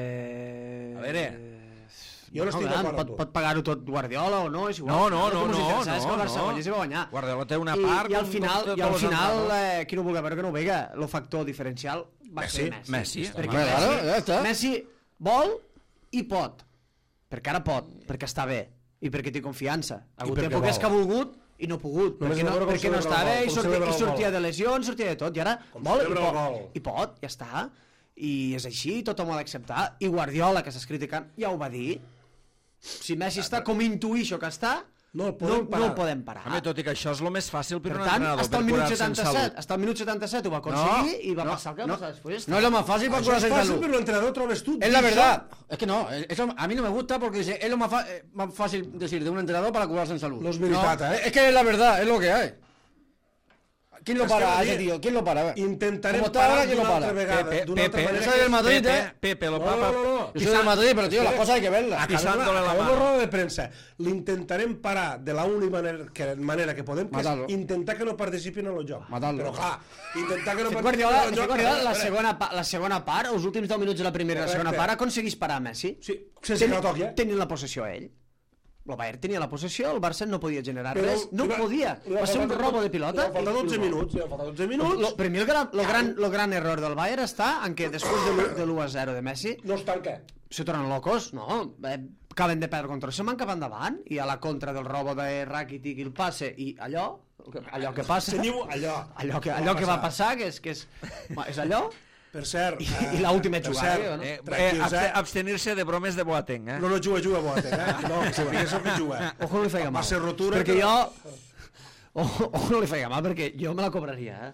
[SPEAKER 1] A veure...
[SPEAKER 3] Jo no estic d'acord amb tu.
[SPEAKER 4] Pot pagar-ho tot Guardiola o no? És igual.
[SPEAKER 1] No.
[SPEAKER 4] És que el Barça guanya i va guanyar.
[SPEAKER 1] Guardiola té una part...
[SPEAKER 4] I al final, qui no vulgui veure que no ho vega, el factor diferencial va ser Messi. Perquè Messi vol i pot. Perquè ara pot, perquè està bé i perquè té confiança. Ha hagut èpoques que ha volgut i no ha pogut, perquè no està bé i sortia de lesions, sortia de tot, i ara vol i pot, ja està. I és així, tothom ho ha d'acceptar. I Guardiola, que s'està criticant, ja ho va dir. Si Messi està com intuïixo que està, no el podem parar.
[SPEAKER 1] Home, tot i que això és el més fàcil per un
[SPEAKER 4] tant,
[SPEAKER 1] entrenador,
[SPEAKER 4] hasta el minut 77 ho va aconseguir i va passar el que va passar después.
[SPEAKER 2] No es lo más fácil para curarse en salud.
[SPEAKER 3] Això és fàcil, però l'entrenador trobes tu.
[SPEAKER 2] Es la verdad. Es que no, eso a mí no me gusta porque es lo más fácil decir de un entrenador para curarse en salud.
[SPEAKER 3] No es veritat,
[SPEAKER 2] Es que es la verdad, es lo que hay. ¿Quién lo para a ese tío? ¿Quién lo para?
[SPEAKER 3] Intentarem parar d'una altra vegada.
[SPEAKER 2] Yo soy del Madrid,
[SPEAKER 1] Pepe, lo papa.
[SPEAKER 2] Yo soy del Madrid, pero tío, las cosas hay que verlas.
[SPEAKER 1] Pisándole la
[SPEAKER 3] mano.
[SPEAKER 1] mano.
[SPEAKER 3] De premsa. L'intentarem parar de l'única manera que podem, que és intentar que no participin en el joc. Però clar, intentar que no participin en el joc...
[SPEAKER 4] Guardiola, la segona part, els últims 10 minuts de la primera i la segona part, aconseguís parar Messi.
[SPEAKER 3] Sí, sense que no toqui,
[SPEAKER 4] tenint la possessió ell. el Bayern tenia la possessió, el Barça no podia generar
[SPEAKER 3] Però
[SPEAKER 4] res, no podia, va ser un robo de pilota.
[SPEAKER 3] Li va faltar 12 minuts, li va faltar 12 minuts.
[SPEAKER 4] Per mi el gran error del Bayern està en que després de l'1-0 de Messi
[SPEAKER 3] No es tanca.
[SPEAKER 4] se tornen locos, no? Acaben de perdre contra, se'n van cap endavant i a la contra del robo de Rakitic i el passe i allò que passa,
[SPEAKER 3] Teniu allò.
[SPEAKER 4] allò que va passar, que és allò,
[SPEAKER 3] Per cert...
[SPEAKER 4] i l'última
[SPEAKER 3] per
[SPEAKER 4] jugada,
[SPEAKER 3] cert,
[SPEAKER 4] no?
[SPEAKER 3] tranquils,
[SPEAKER 1] Abstenir-se de bromes de Boateng, eh?
[SPEAKER 3] No juga Boateng, No, que sapigues el que juga.
[SPEAKER 4] Ojo no li feia mal.
[SPEAKER 3] Va ser rotura...
[SPEAKER 4] Perquè jo... Ojo no li feia mal, perquè jo me la cobraria,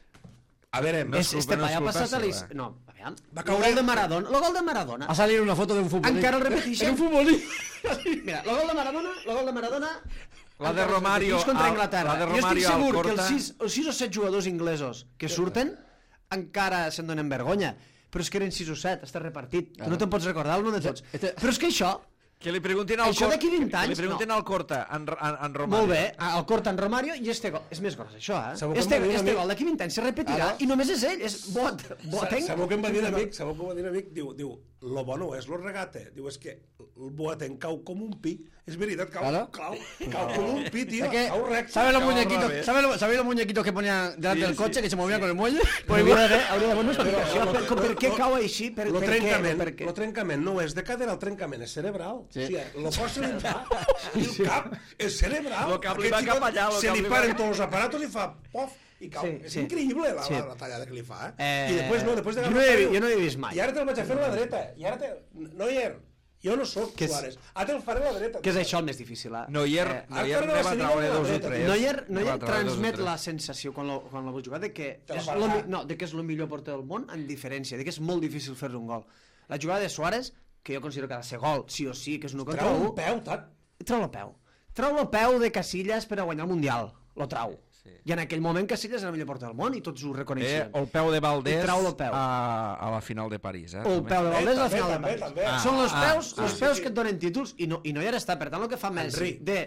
[SPEAKER 3] A veure,
[SPEAKER 1] No és culpa, no és
[SPEAKER 4] ha
[SPEAKER 1] culpa
[SPEAKER 4] passat a
[SPEAKER 1] seva.
[SPEAKER 4] No, aviam.
[SPEAKER 3] Va
[SPEAKER 4] El
[SPEAKER 3] caure-
[SPEAKER 4] gol de Maradona, el gol de Maradona.
[SPEAKER 2] Ha salido una foto de un futbolista.
[SPEAKER 4] Encara el repeteixen.
[SPEAKER 2] En un futbolista.
[SPEAKER 4] Mira, el gol de Maradona...
[SPEAKER 1] La de Romario
[SPEAKER 4] contra
[SPEAKER 1] al-
[SPEAKER 4] Anglaterra.
[SPEAKER 1] la de
[SPEAKER 4] Jo estic
[SPEAKER 1] Romario al
[SPEAKER 4] segur que
[SPEAKER 1] Corta.
[SPEAKER 4] els 6 o 7 jugadors inglesos que surten encara se'n donen vergonya. Però és que eren 6 o 7, està repartit. Tu no te'n pots recordar el nom de tots. Però és que això...
[SPEAKER 1] Que li preguntin al
[SPEAKER 4] Això d'aquí 20
[SPEAKER 1] Que
[SPEAKER 4] anys,
[SPEAKER 1] li preguntin
[SPEAKER 4] no.
[SPEAKER 1] al Corta, en Romario.
[SPEAKER 4] Molt bé, el corta en Romario i este gol. És més gros, això,
[SPEAKER 3] Sabeu
[SPEAKER 4] eh?
[SPEAKER 3] que em va dir un
[SPEAKER 4] Este
[SPEAKER 3] amic-
[SPEAKER 4] gol d'aquí 20 anys se repetirà i només és ell, és Boateng.
[SPEAKER 3] Sabeu què em va dir un amic? Diu, lo bo no és lo regate. Diu, és que el Boateng cau com un pi. És veritat, cau com un pi, tío.
[SPEAKER 2] Es que,
[SPEAKER 3] Cau recte.
[SPEAKER 2] ¿sabes los
[SPEAKER 1] Cau al
[SPEAKER 2] muñequitos?
[SPEAKER 1] revés.
[SPEAKER 2] ¿Sabes los muñequitos que ponían delante del coche que se movían con el muelle?
[SPEAKER 4] Pues hauria d'haver una explicació per què cau així, per
[SPEAKER 3] Lo
[SPEAKER 4] què.
[SPEAKER 3] lo trencament no és de cadera, el trencament és cerebral.
[SPEAKER 2] Sí.
[SPEAKER 3] O sigui, lo cos se li fa, i el cap és cerebral.
[SPEAKER 1] Lo cap li va
[SPEAKER 3] Aquest
[SPEAKER 1] cap
[SPEAKER 3] xicot
[SPEAKER 1] allà, lo
[SPEAKER 3] se
[SPEAKER 1] cap
[SPEAKER 3] li
[SPEAKER 1] li va-
[SPEAKER 3] paren tots els aparatos i fa pof, i cau.
[SPEAKER 4] Sí,
[SPEAKER 3] És
[SPEAKER 4] sí.
[SPEAKER 3] increïble la
[SPEAKER 4] Sí.
[SPEAKER 3] tallada que li fa, I després de
[SPEAKER 4] jo no he vist mai.
[SPEAKER 3] I ara te'l vaig a fer a la dreta. I ara Neuer, jo no sóc
[SPEAKER 4] Que és-
[SPEAKER 3] Suárez. Ara te'l faré a la dreta.
[SPEAKER 4] Que és això el més difícil, eh?
[SPEAKER 1] Neuer
[SPEAKER 3] ara
[SPEAKER 1] ne va
[SPEAKER 3] la
[SPEAKER 1] traure
[SPEAKER 3] seria
[SPEAKER 1] 2 o
[SPEAKER 3] dreta.
[SPEAKER 1] 3.
[SPEAKER 4] Neuer transmet la sensació quan la veus jugar de que
[SPEAKER 3] Te la
[SPEAKER 4] és
[SPEAKER 3] farà.
[SPEAKER 4] de que és el millor porter del món en diferència, de que és molt difícil fer-li un gol. La jugada de Suárez, que jo considero que ha de ser gol, sí o sí, que és 1 contra
[SPEAKER 3] Trau
[SPEAKER 4] 1,
[SPEAKER 3] un peu, tat.
[SPEAKER 4] trau el peu. Trau el peu de Casillas per a guanyar el Mundial. Lo trau. I en aquell moment Casillas era el millor porter del món i tots ho reconeixien.
[SPEAKER 1] O el peu de Valdés
[SPEAKER 4] I trau el peu.
[SPEAKER 1] a la final de París.
[SPEAKER 4] O el peu de Valdés a la final de
[SPEAKER 3] també,
[SPEAKER 4] París.
[SPEAKER 3] també.
[SPEAKER 4] Són els
[SPEAKER 3] sí,
[SPEAKER 4] peus
[SPEAKER 3] sí.
[SPEAKER 4] que et donen títols i no hi ha d'estar. Per tant, el que fa Messi
[SPEAKER 3] Henry.
[SPEAKER 4] de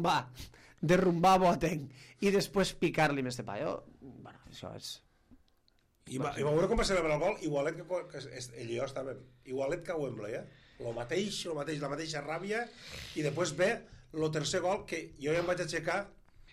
[SPEAKER 4] derrumbar Boateng i després picar-li més de paio, bueno, això és...
[SPEAKER 3] I va veure com va celebrar el gol, igualet que ell i jo estàvem, igualet que Wembley, la mateixa ràbia, i després ve el tercer gol, que jo ja em vaig aixecar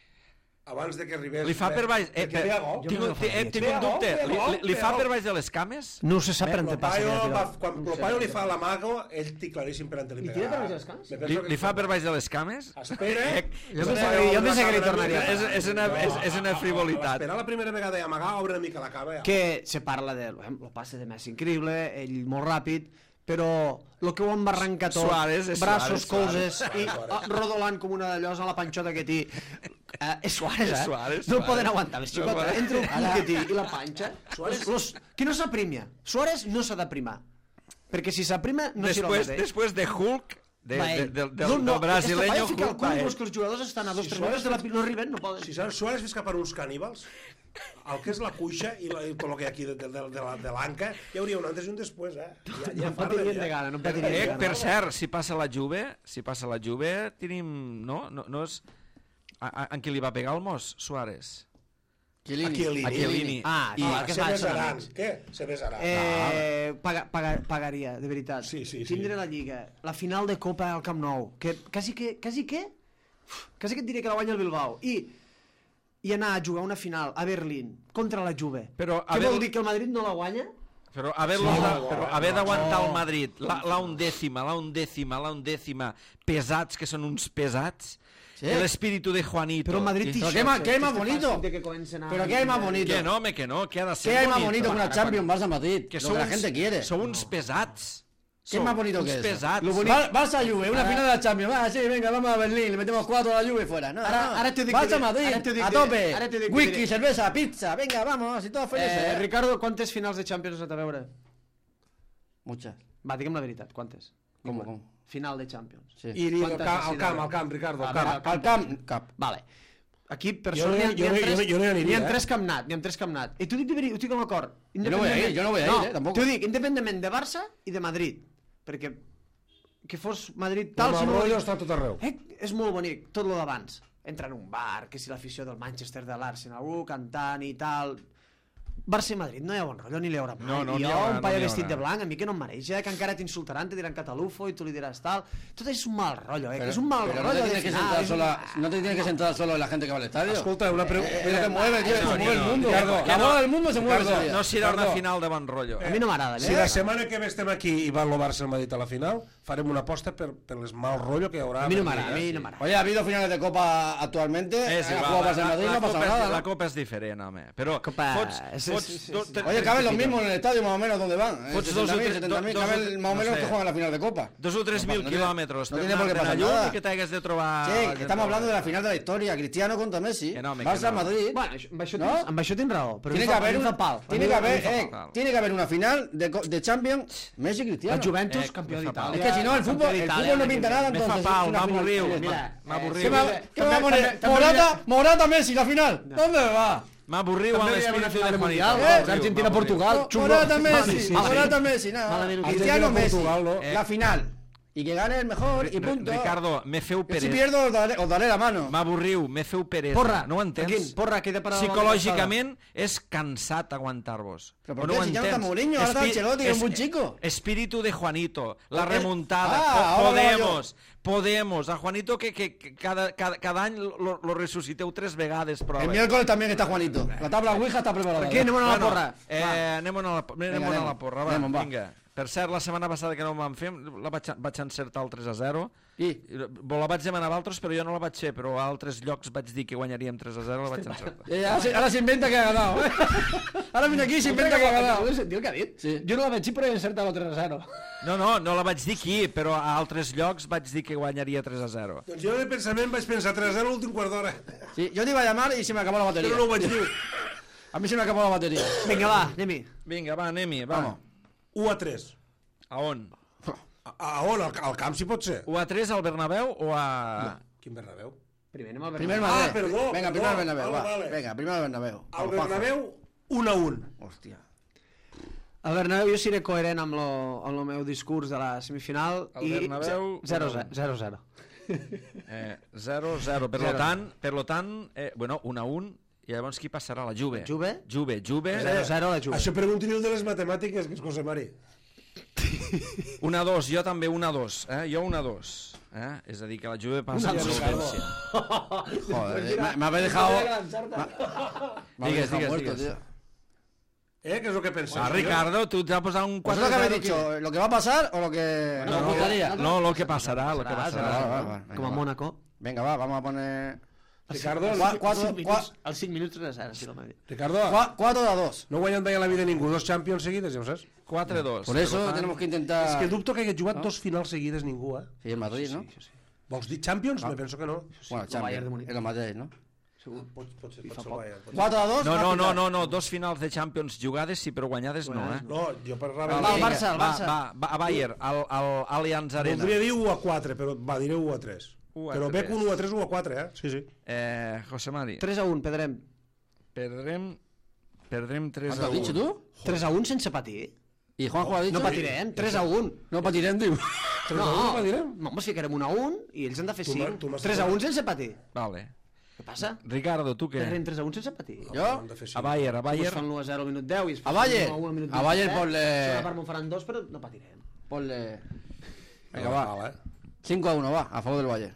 [SPEAKER 3] abans de que arribés...
[SPEAKER 1] Li fa per baix...
[SPEAKER 3] perquè ve a gol.
[SPEAKER 1] Tinc un dubte. Li fa per baix de les cames?
[SPEAKER 4] No se sap per on te passa.
[SPEAKER 3] Quan Clopaio li fa l'amago, ell té claríssim per on li
[SPEAKER 4] I
[SPEAKER 3] pega.
[SPEAKER 4] tira per baix de les cames?
[SPEAKER 1] Li fa per baix de les cames?
[SPEAKER 3] Espera...
[SPEAKER 4] Jo pensava que li tornaria.
[SPEAKER 1] És una frivolitat.
[SPEAKER 3] Esperar la primera vegada i amagar, obre una mica la cama.
[SPEAKER 4] Que se parla de el passe de Messi increïble, ell molt ràpid, però el que ho embarranca tot,
[SPEAKER 1] Suárez, és
[SPEAKER 4] braços,
[SPEAKER 1] Suárez,
[SPEAKER 4] colzes i rodolant com una d'allòs a la panxota que té. És Suárez,
[SPEAKER 1] És Suárez,
[SPEAKER 4] no el
[SPEAKER 1] Suárez.
[SPEAKER 4] poden aguantar, més xicota.
[SPEAKER 1] poden.
[SPEAKER 4] Entre el cul que té i la panxa, que no s'aprimia. Suárez no s'ha d'aprimar, perquè si s'aprima no serà el mateix.
[SPEAKER 1] Després de Hulk, del brasileño
[SPEAKER 4] Hulk.
[SPEAKER 1] Hulk, va ell.
[SPEAKER 4] Que els jugadors estan a 2-3 metres de la no arriben, no poden.
[SPEAKER 3] Si Suárez fes cap a uns caníbals, el que és la cuixa i tot el que hi ha aquí de l'anca, hi hauria un antes i un després,
[SPEAKER 4] No em patirien de gana, no em patirien de gana.
[SPEAKER 1] Per cert, si passa la Juve, tenim... No és... En qui li va pegar el mos, Suárez?
[SPEAKER 3] Chiellini.
[SPEAKER 4] Ah,
[SPEAKER 3] I
[SPEAKER 4] clar, que
[SPEAKER 3] se
[SPEAKER 4] són
[SPEAKER 3] besaran.
[SPEAKER 4] amics.
[SPEAKER 3] Què? Se besaran.
[SPEAKER 4] Pagaria, de veritat.
[SPEAKER 3] Sí.
[SPEAKER 4] Tindre la Lliga, la final de Copa al Camp Nou, que quasi que et diré que la guanya el Bilbao, i anar a jugar una final a Berlín contra la Juve.
[SPEAKER 1] Però
[SPEAKER 4] Què vol dir, que el Madrid no la guanya?
[SPEAKER 1] Però haver d'aguantar el Madrid, la undècima, pesats, que són uns pesats, l'espíritu de Juanito.
[SPEAKER 4] Pero Madrid
[SPEAKER 2] ¿Pero qué hay más bonito? ¿Pero qué hay más bonito?
[SPEAKER 1] Que no, que ha de ser
[SPEAKER 2] ¿Qué hay más
[SPEAKER 1] bonito.
[SPEAKER 2] bonito que una Champions Barça-Madrid?
[SPEAKER 1] Que
[SPEAKER 2] Lo que la gente quiere.
[SPEAKER 1] Son uns pesats.
[SPEAKER 2] ¿Qué es más bonito que
[SPEAKER 1] uns
[SPEAKER 2] eso?
[SPEAKER 1] pesats.
[SPEAKER 2] Barça-Juve, una final de la Champions. Va, sí, venga, vamos a Berlín, le metemos 4 a la Juve fuera. No,
[SPEAKER 4] Ahora te dic
[SPEAKER 2] Barça-Madrid,
[SPEAKER 4] ara te dic
[SPEAKER 2] a
[SPEAKER 4] diré,
[SPEAKER 2] tope.
[SPEAKER 4] ara te dic
[SPEAKER 2] Whisky,
[SPEAKER 4] diré.
[SPEAKER 2] cerveza, pizza, venga, vamos, y todos felices.
[SPEAKER 4] Ricardo, quantes finals de Champions has anat a veure?
[SPEAKER 2] Muchas.
[SPEAKER 4] Va, digue'm la veritat, quantes?
[SPEAKER 2] ¿Cómo?
[SPEAKER 4] Final de Champions.
[SPEAKER 2] Sí.
[SPEAKER 3] I al camp, Ricardo, al camp.
[SPEAKER 2] Al camp, cap.
[SPEAKER 4] Vale. Aquí, per
[SPEAKER 3] Jo
[SPEAKER 4] sort,
[SPEAKER 3] no hi aniria,
[SPEAKER 4] n'hi ha tres que hem anat. I t'ho dic de veritat, ho dic amb acord.
[SPEAKER 2] Jo no voy a ir, tampoco.
[SPEAKER 4] T'ho dic, independentment de Barça i de Madrid. Perquè que fos Madrid
[SPEAKER 3] Tal,
[SPEAKER 4] tal...
[SPEAKER 3] el rotllo està tot arreu.
[SPEAKER 4] És molt bonic, tot lo d'abans. Entra en un bar, que si l'afició del Manchester, de l'Arsenal, cantant i tal... Barça i Madrid no hi ha bon rotllo ni li haurà mai.
[SPEAKER 1] No
[SPEAKER 4] I
[SPEAKER 1] n'hi
[SPEAKER 4] jo,
[SPEAKER 1] haurà,
[SPEAKER 4] un paio
[SPEAKER 1] n'hi
[SPEAKER 4] vestit
[SPEAKER 1] haurà.
[SPEAKER 4] de blanc, a mi que no em mereix, que encara t'insultaran, te diran catalufo i tu li diràs tal. Tot és un mal rotllo, que és un mal
[SPEAKER 2] Pero
[SPEAKER 4] rotllo.
[SPEAKER 2] no te tienes que centrar solo en la gente que va al estadio.
[SPEAKER 3] Escolta, una pregunta...
[SPEAKER 2] Es lo que mueve, tío, se mueve el mundo.
[SPEAKER 3] Ricardo,
[SPEAKER 2] La bola del mundo se mueve ese día.
[SPEAKER 1] No serà una
[SPEAKER 3] Ricardo.
[SPEAKER 1] final de bon rotllo.
[SPEAKER 4] A mi no m'agrada.
[SPEAKER 3] Si la setmana que ve estem aquí i va el Barça al Madrid a la final, farem una aposta per les mal rotllo que hi haurà.
[SPEAKER 4] A mi no m'agrada, a mi no m'agrada.
[SPEAKER 2] Oye, ha habido finales de Copa actualmente.
[SPEAKER 1] És
[SPEAKER 2] Ha
[SPEAKER 1] igual,
[SPEAKER 2] jugado Barça en Madrid, no pasa nada.
[SPEAKER 1] la
[SPEAKER 2] ¿no?
[SPEAKER 1] Copa és diferent, home. Però
[SPEAKER 4] Copa-
[SPEAKER 1] fots
[SPEAKER 2] Oye, caben los mismos en el estadio más o menos donde van.
[SPEAKER 1] Fots dos o
[SPEAKER 2] 60.000,
[SPEAKER 1] tres-
[SPEAKER 2] 70.000,
[SPEAKER 1] dos o-
[SPEAKER 2] caben más o
[SPEAKER 1] no
[SPEAKER 2] menos
[SPEAKER 1] sé.
[SPEAKER 2] que juegan la final de Copa.
[SPEAKER 1] 2 o 3 mil
[SPEAKER 2] No
[SPEAKER 1] quilòmetres
[SPEAKER 2] no tiene por qué pasar
[SPEAKER 1] llum
[SPEAKER 2] nada.
[SPEAKER 1] i que t'hagues de trobar...
[SPEAKER 2] Sí, estamos hablando de la final de la historia. Cristiano contra Messi.
[SPEAKER 1] Que no, que
[SPEAKER 2] Barça,
[SPEAKER 1] no.
[SPEAKER 2] Madrid.
[SPEAKER 4] Bueno, amb això tens raó, però
[SPEAKER 2] Tiene que haber una, tiene que haber una final de Champions Messi y Cristiano.
[SPEAKER 4] El Juventus, campió
[SPEAKER 1] me fa
[SPEAKER 4] d'Itàlia.
[SPEAKER 2] Es que si no, el fútbol no pinta nada,
[SPEAKER 1] Me
[SPEAKER 2] entonces.
[SPEAKER 1] fa pal,
[SPEAKER 2] es una
[SPEAKER 1] m'ha
[SPEAKER 2] final.
[SPEAKER 1] avorrit.
[SPEAKER 4] Mira,
[SPEAKER 1] M'ha
[SPEAKER 2] ¿Qué
[SPEAKER 1] avorrit.
[SPEAKER 2] me va a poner? Morata, Messi, la final. ¿Dónde va?
[SPEAKER 1] M'ha avorrit amb l'espíritu de
[SPEAKER 4] Mundial,
[SPEAKER 1] Juanito.
[SPEAKER 4] Argentina-Portugal, xungo.
[SPEAKER 2] Morata, Messi,
[SPEAKER 4] Sí,
[SPEAKER 2] Morata, Messi, nada.
[SPEAKER 4] Malament.
[SPEAKER 2] Cristiano, Messi,
[SPEAKER 3] Portugal, no?
[SPEAKER 2] la final. Y que gane el mejor y punto.
[SPEAKER 1] Ricardo, me feu
[SPEAKER 2] Yo si
[SPEAKER 1] peresa.
[SPEAKER 2] pierdo os daré la mano.
[SPEAKER 1] M'avorriu, me feu peresa.
[SPEAKER 4] Porra,
[SPEAKER 1] no ho entens?
[SPEAKER 4] Quin? Porra, que he de parar
[SPEAKER 1] Psicològicament és cansat aguantar-vos.
[SPEAKER 2] Pero ¿por
[SPEAKER 1] O no
[SPEAKER 2] qué?
[SPEAKER 1] ho
[SPEAKER 2] Si ya no está
[SPEAKER 1] entens?
[SPEAKER 2] Mourinho, ahora está Ancelotti, que es un buen chico.
[SPEAKER 1] Espíritu de Juanito, la
[SPEAKER 2] ¿Por qué?
[SPEAKER 1] remuntada,
[SPEAKER 2] ahora
[SPEAKER 1] Podemos. A Juanito que cada any lo resuciteu 3 vegades, però...
[SPEAKER 2] El miércoles también está Juanito. La tabla Ouija está preparada.
[SPEAKER 4] Què? Anem a la porra.
[SPEAKER 1] Anem a la porra, va,
[SPEAKER 2] Anem, va.
[SPEAKER 1] vinga. Per cert, la setmana passada que no ho vam fer, la vaig encertar el 3-0.
[SPEAKER 2] I?
[SPEAKER 1] La vaig demanar a altres, però jo no la vaig fer, però a altres llocs vaig dir que guanyaríem 3-0, la vaig encertar.
[SPEAKER 2] Ahora se inventa que ha ganado. Ahora viene aquí y se inventa que ha ganado.
[SPEAKER 4] Sentiu el que ha dit?
[SPEAKER 2] Sí.
[SPEAKER 4] Jo no la vaig dir, però he encertat el 3-0.
[SPEAKER 1] No la vaig dir aquí, però a altres llocs vaig dir que guanyaria 3-0.
[SPEAKER 3] Doncs jo de pensament vaig pensar 3-0 l'últim quart d'hora.
[SPEAKER 2] Sí, yo te iba a llamar y se me acabó la batería.
[SPEAKER 3] Però no ho vaig dir.
[SPEAKER 2] A mí se me acabó la batería.
[SPEAKER 4] Vinga, va, anem-hi.
[SPEAKER 1] Vinga, va, anem-hi, va.
[SPEAKER 2] Vamos.
[SPEAKER 3] 1-3.
[SPEAKER 1] A on?
[SPEAKER 3] A on? Al camp si pot ser.
[SPEAKER 1] 1-3 al Bernabéu o a...
[SPEAKER 3] Quin Bernabéu?
[SPEAKER 4] Primer anem al
[SPEAKER 2] Primer
[SPEAKER 4] Bernabéu.
[SPEAKER 2] Bernabéu.
[SPEAKER 3] perdó,
[SPEAKER 2] Venga,
[SPEAKER 3] perdó.
[SPEAKER 2] primero al Bernabéu. Va.
[SPEAKER 3] Vale.
[SPEAKER 2] Venga, primero al Bernabéu.
[SPEAKER 3] Al Bernabéu 1-1.
[SPEAKER 2] Hòstia.
[SPEAKER 4] Al Bernabéu jo seré coherent amb lo meu discurs de la semifinal
[SPEAKER 1] Al Bernabéu,
[SPEAKER 4] 0-0.
[SPEAKER 1] 0-0. Per tant, bueno, 1-1. I llavors qui passarà? La Juve.
[SPEAKER 4] Juve?
[SPEAKER 1] Juve.
[SPEAKER 4] 0-0 la Juve.
[SPEAKER 3] Això pregunti-li de les matemàtiques, que és José Mari.
[SPEAKER 1] 1-2, jo també 1-2. Jo 1-2. És a dir, que la Juve passa amb solvència.
[SPEAKER 2] Joder, me habéis dejado...
[SPEAKER 1] Digues,
[SPEAKER 2] muerto,
[SPEAKER 1] digues.
[SPEAKER 2] tío.
[SPEAKER 3] Què és el que penseu?
[SPEAKER 1] Ricardo, tu t'has posat un 4-0.
[SPEAKER 2] ¿Pues es lo que habéis dicho? ¿Lo que va a pasar o lo que nos gustaría?
[SPEAKER 1] No, lo que passarà, lo que
[SPEAKER 2] Va,
[SPEAKER 1] passarà.
[SPEAKER 2] va,
[SPEAKER 4] Com a Mónaco.
[SPEAKER 2] Venga, va, vamos a poner...
[SPEAKER 3] Ricardo,
[SPEAKER 4] Als 5 minuts 3-0, si no m'ha dit.
[SPEAKER 3] Ricardo,
[SPEAKER 2] 4-2.
[SPEAKER 3] no guanyant mai a la vida ningú 2 Champions seguides, ja ho saps?
[SPEAKER 1] 4-2.
[SPEAKER 2] Por eso tenemos que intentar...
[SPEAKER 3] És que dubto que hagués jugat 2 finals seguides ningú,
[SPEAKER 2] Sí, el Madrid, ¿no?
[SPEAKER 3] Vols dir Champions? Me penso que no.
[SPEAKER 2] Bueno,
[SPEAKER 4] Bayern de
[SPEAKER 2] Champions.
[SPEAKER 4] Múnich.
[SPEAKER 2] El Madrid, ¿no?
[SPEAKER 3] Pot ser el Bayern.
[SPEAKER 2] 4-2.
[SPEAKER 1] No, 2 finals de Champions jugades sí, però guanyades no,
[SPEAKER 3] No, jo parlava...
[SPEAKER 4] Va, el Barça, el Barça.
[SPEAKER 1] Va, a Bayern, al Allianz Arena.
[SPEAKER 3] Voldria dir 1-4, però va, diré 1-3.
[SPEAKER 1] 1-3.
[SPEAKER 3] Però bec un 1-3, 1-4, Sí, sí.
[SPEAKER 1] José Mari,
[SPEAKER 4] 3-1, perdrem.
[SPEAKER 1] perdrem
[SPEAKER 2] ¿Has dicho
[SPEAKER 1] 3-1.
[SPEAKER 2] tú?
[SPEAKER 4] 3-1 sense patir.
[SPEAKER 2] ¿Y Juanjo ha dicho?
[SPEAKER 4] No patirem, 3-1.
[SPEAKER 2] No patirem, diu.
[SPEAKER 4] No,
[SPEAKER 3] patirem?
[SPEAKER 4] no, home, si querem 1-1 i ells han de fer
[SPEAKER 3] Tu
[SPEAKER 4] 5.
[SPEAKER 3] m'has
[SPEAKER 4] 3-1 sense patir.
[SPEAKER 1] Vale.
[SPEAKER 4] Què passa?
[SPEAKER 1] Ricardo, tu què?
[SPEAKER 4] Perdrem 3-1 sense patir.
[SPEAKER 2] Jo?
[SPEAKER 1] A Bayern,
[SPEAKER 4] Us fan l'1-0 al minut 10 i es
[SPEAKER 2] A Bayern?
[SPEAKER 4] 1-1 al minut
[SPEAKER 2] A Bayern
[SPEAKER 4] 27.
[SPEAKER 2] ponle-
[SPEAKER 4] Si una part m'ho faran 2, però no patirem.
[SPEAKER 2] Ponle...
[SPEAKER 3] Vinga, va.
[SPEAKER 2] 5-1, va, a favor del Bayern.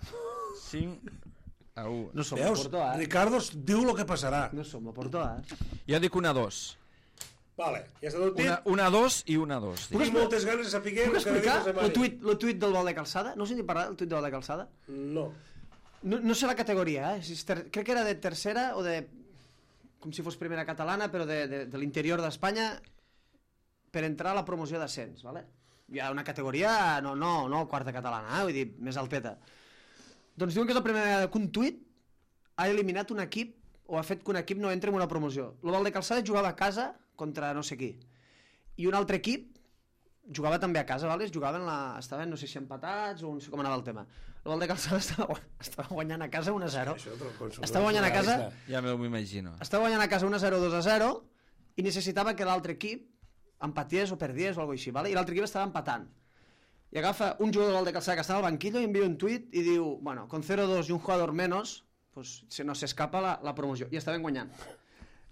[SPEAKER 1] 5-1.
[SPEAKER 4] No som
[SPEAKER 3] Veus?
[SPEAKER 4] la Porto,
[SPEAKER 3] Ricardo diu el que passarà.
[SPEAKER 4] No som la Porto,
[SPEAKER 1] Jo dic 1-2.
[SPEAKER 3] Vale, ja està tot dit.
[SPEAKER 1] 1-2 i 1-2.
[SPEAKER 3] Tinc moltes ganes de saber
[SPEAKER 4] Puc
[SPEAKER 3] el que
[SPEAKER 4] explicar
[SPEAKER 3] José Mari.
[SPEAKER 4] el tuit del Vol de Calçada? No us he dit parlar del tuit del Vol de Calçada?
[SPEAKER 3] No.
[SPEAKER 4] No sé la categoria, Si és crec que era de tercera o de... com si fos primera catalana, però de l'interior d'Espanya per entrar a la promoció d'ascens, ¿vale? Hi ha una categoria, no quarta catalana, vull dir, més alteta. Doncs diuen que és la primera vegada que un tuit ha eliminat un equip o ha fet que un equip no entri en una promoció. El Vol de Calçada jugava a casa contra no sé qui. I un altre equip jugava també a casa, ¿vale? Estaven no sé si empatats o no sé com anava el tema. El Vol de Calçada estava guanyant a casa 1-0. Estava guanyant a casa...
[SPEAKER 1] Ja m'ho imagino.
[SPEAKER 4] Estava guanyant a casa 1-0, 2-0 i necessitava que l'altre equip empaties o perdies o alguna així, ¿vale? I l'altre equip estava empatant. I agafa un jugador del de Calçada que estava al banquillo i envia un tuit i diu, bueno, con 0-2 y un jugador menos, pues no se escapa la promoció. I estaven guanyant.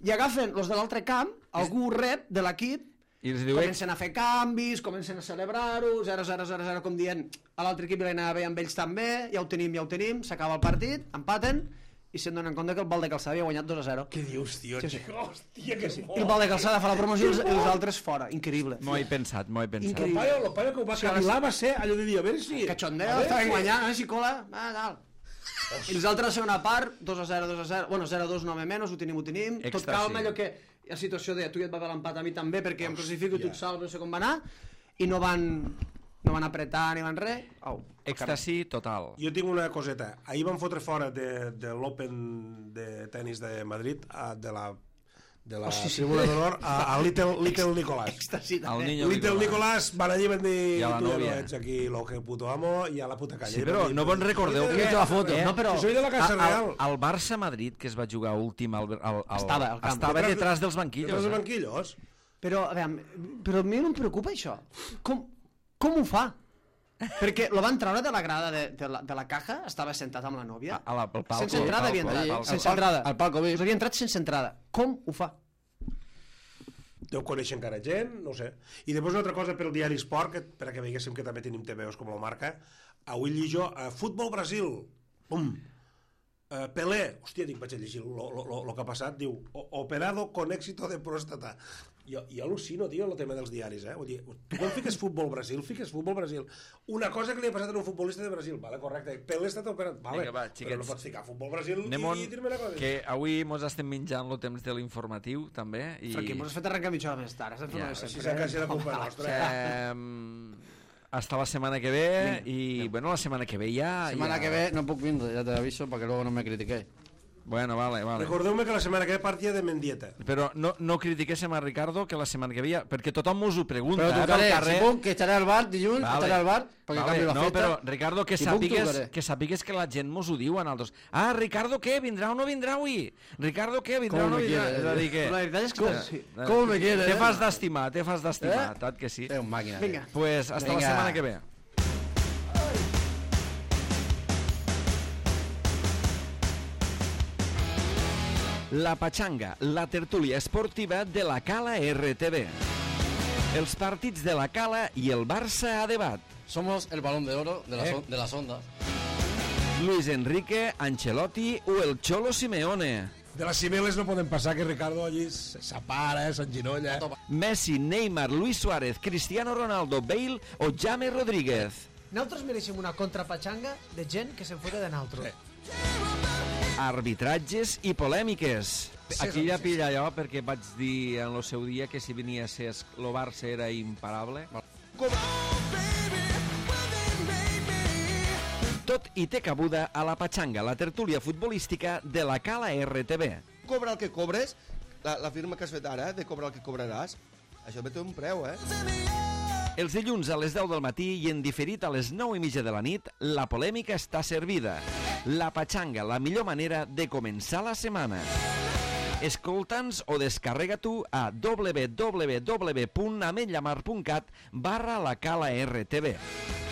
[SPEAKER 4] I agafen els de l'altre camp, algú rep de l'equip,
[SPEAKER 5] I els diu,
[SPEAKER 4] comencen a fer canvis, comencen a celebrar-ho, 0-0-0-0, com dient, a l'altre equip li anava bé amb ells també, ja ho tenim, s'acaba el partit, empaten, i se'n donen compte que el Val de Calçada havia guanyat 2-0.
[SPEAKER 3] Què dius, tio?
[SPEAKER 4] Sí.
[SPEAKER 3] Hòstia, que sí.
[SPEAKER 4] I el Val de Calçada fa la promoció i els altres fora. Increïble.
[SPEAKER 1] M'ho he pensat.
[SPEAKER 4] Increïble.
[SPEAKER 3] Lo paio que ho va cavilar va ser allò de dir, a veure si...
[SPEAKER 4] Cachondeo, estaven guanyant, a veure si cola, tal. I els altres, la segona part, 2-0, bueno, 0-2, no menys, ho tenim, tot
[SPEAKER 1] Èxtasi.
[SPEAKER 4] calma, allò que la situació de tu ja et va haver l'empat a mi també, perquè em classifico, tu et salves, no sé com va anar, i no van apretar ni van res.
[SPEAKER 1] Èxtasi total.
[SPEAKER 3] Jo tinc una coseta. Ahir van fotre fora de l'Open de tenis de Madrid, de la tribuna d'honor, a Little Nicolás.
[SPEAKER 4] Èxtasi,
[SPEAKER 1] El
[SPEAKER 4] també.
[SPEAKER 1] niño
[SPEAKER 3] Little Nicolás van allí i van dir
[SPEAKER 1] I a la
[SPEAKER 3] tu ja no
[SPEAKER 1] novia.
[SPEAKER 3] ets aquí lo que puto amo i a la puta calle.
[SPEAKER 1] Sí, però no vos recordeu que...
[SPEAKER 2] la foto.
[SPEAKER 4] No, però...
[SPEAKER 3] Si soy de la Casa Real.
[SPEAKER 1] El Barça-Madrid, que es va jugar últim,
[SPEAKER 4] Estava al camp.
[SPEAKER 1] estava detrás dels
[SPEAKER 3] Detrás
[SPEAKER 1] banquillos.
[SPEAKER 3] dels banquillos.
[SPEAKER 4] Però, a veure, a mi no em preocupa això. Com ho fa? Perquè lo van treure de la grada de la caja, estava sentat amb la nòvia.
[SPEAKER 1] Al palco.
[SPEAKER 4] Sense entrada havia entrat.
[SPEAKER 2] al
[SPEAKER 4] Sense
[SPEAKER 2] palco,
[SPEAKER 4] entrada.
[SPEAKER 2] al palco VIP.
[SPEAKER 4] Havia entrat sense entrada. Com ho fa?
[SPEAKER 3] Deu conèixer encara gent, no ho sé. I després una altra cosa per el diari Esport, perquè veiéssim que també tenim TVOs com la marca. Avui llijo Futbol Brasil. Pum. Pelé. Hòstia, dic, vaig a llegir el que ha passat. Diu, operado con éxito de próstata. Jo al·lucino, tio, el tema dels diaris, Vull dir, tu quan fiques Futbol Brasil, una cosa que li ha passat a un futbolista de Brasil, vale, correcte. Pelé ha estat operat, vale,
[SPEAKER 1] Vinga, va,
[SPEAKER 3] però
[SPEAKER 1] xiquets.
[SPEAKER 3] no pots ficar Futbol Brasil
[SPEAKER 1] Anem
[SPEAKER 3] i dir-me una cosa.
[SPEAKER 1] que avui mos estem menjant el temps de l'informatiu, també. I...
[SPEAKER 4] Franqui, m'ho has fet arrencar mitja hora més tard. Has de fer
[SPEAKER 1] Ja,
[SPEAKER 4] una de
[SPEAKER 3] Si
[SPEAKER 4] sempre.
[SPEAKER 3] s'ha quasi la culpa nostra.
[SPEAKER 1] Hasta la setmana que ve i, bueno, la setmana que ve ja...
[SPEAKER 2] Semana
[SPEAKER 1] ja...
[SPEAKER 2] que ve no puc vindre, ya te aviso, para que luego no me critiquéis.
[SPEAKER 1] Bueno, vale.
[SPEAKER 3] Recordeu-me que la setmana que ve partia de Mendieta.
[SPEAKER 1] Però no critiquéssim a Ricardo que la setmana que ve ja... Perquè tothom mos ho pregunta,
[SPEAKER 2] Però
[SPEAKER 1] pel
[SPEAKER 2] trucaré,
[SPEAKER 1] carrer.
[SPEAKER 2] si puc, que estaré al bar dilluns,
[SPEAKER 1] Vale.
[SPEAKER 2] estaré al bar, perquè canvi la
[SPEAKER 1] No,
[SPEAKER 2] festa.
[SPEAKER 1] però, Ricardo, que
[SPEAKER 2] Si puc, trucaré.
[SPEAKER 1] sàpigues que la gent mos ho diu a nosaltres. Ah, Ricardo, què? Vindrà o no vindrà avui? Ricardo, què? Vindrà o
[SPEAKER 2] Com
[SPEAKER 1] no
[SPEAKER 2] me
[SPEAKER 1] vindrà?
[SPEAKER 2] quiere,
[SPEAKER 1] És a dir que...
[SPEAKER 4] La veritat és que... Sí.
[SPEAKER 2] ¿Cómo me quieres?
[SPEAKER 1] Te fas d'estimar, tant que sí.
[SPEAKER 2] Es un máquina.
[SPEAKER 4] Vinga.
[SPEAKER 1] Pues hasta la
[SPEAKER 2] Venga.
[SPEAKER 1] semana que ve. La Pachanga, la tertúlia esportiva de la Cala RTV. Els partits de la Cala i el Barça a debat.
[SPEAKER 2] Somos el balón de oro de las ondas.
[SPEAKER 1] Luis Enrique, Ancelotti o el Cholo Simeone.
[SPEAKER 3] De les cimeles no poden passar que Ricardo allí s'apara, s'enginolla.
[SPEAKER 1] Messi, Neymar, Luis Suárez, Cristiano Ronaldo, Bale o James Rodríguez.
[SPEAKER 7] Nosaltres mereixem una contrapatxanga de gent que se'n fota de naltros.
[SPEAKER 1] Arbitratges i polèmiques.
[SPEAKER 5] Aquí ja pilla allò perquè vaig dir en el seu dia que si venia a ser el Barça era imparable.
[SPEAKER 1] Tot i té cabuda a la Pachanga, la tertúlia futbolística de la Cala RTV.
[SPEAKER 6] Cobra el que cobres, la firma que has fet ara, de cobrar el que cobraràs, això té un preu,
[SPEAKER 1] Els dilluns a les 10 del matí i en diferit a les 9:30 de la nit, la polèmica està servida. La Pachanga, la millor manera de començar la setmana. Escolta'ns o descarrega tu a www.ametllamar.cat/la Cala RTV.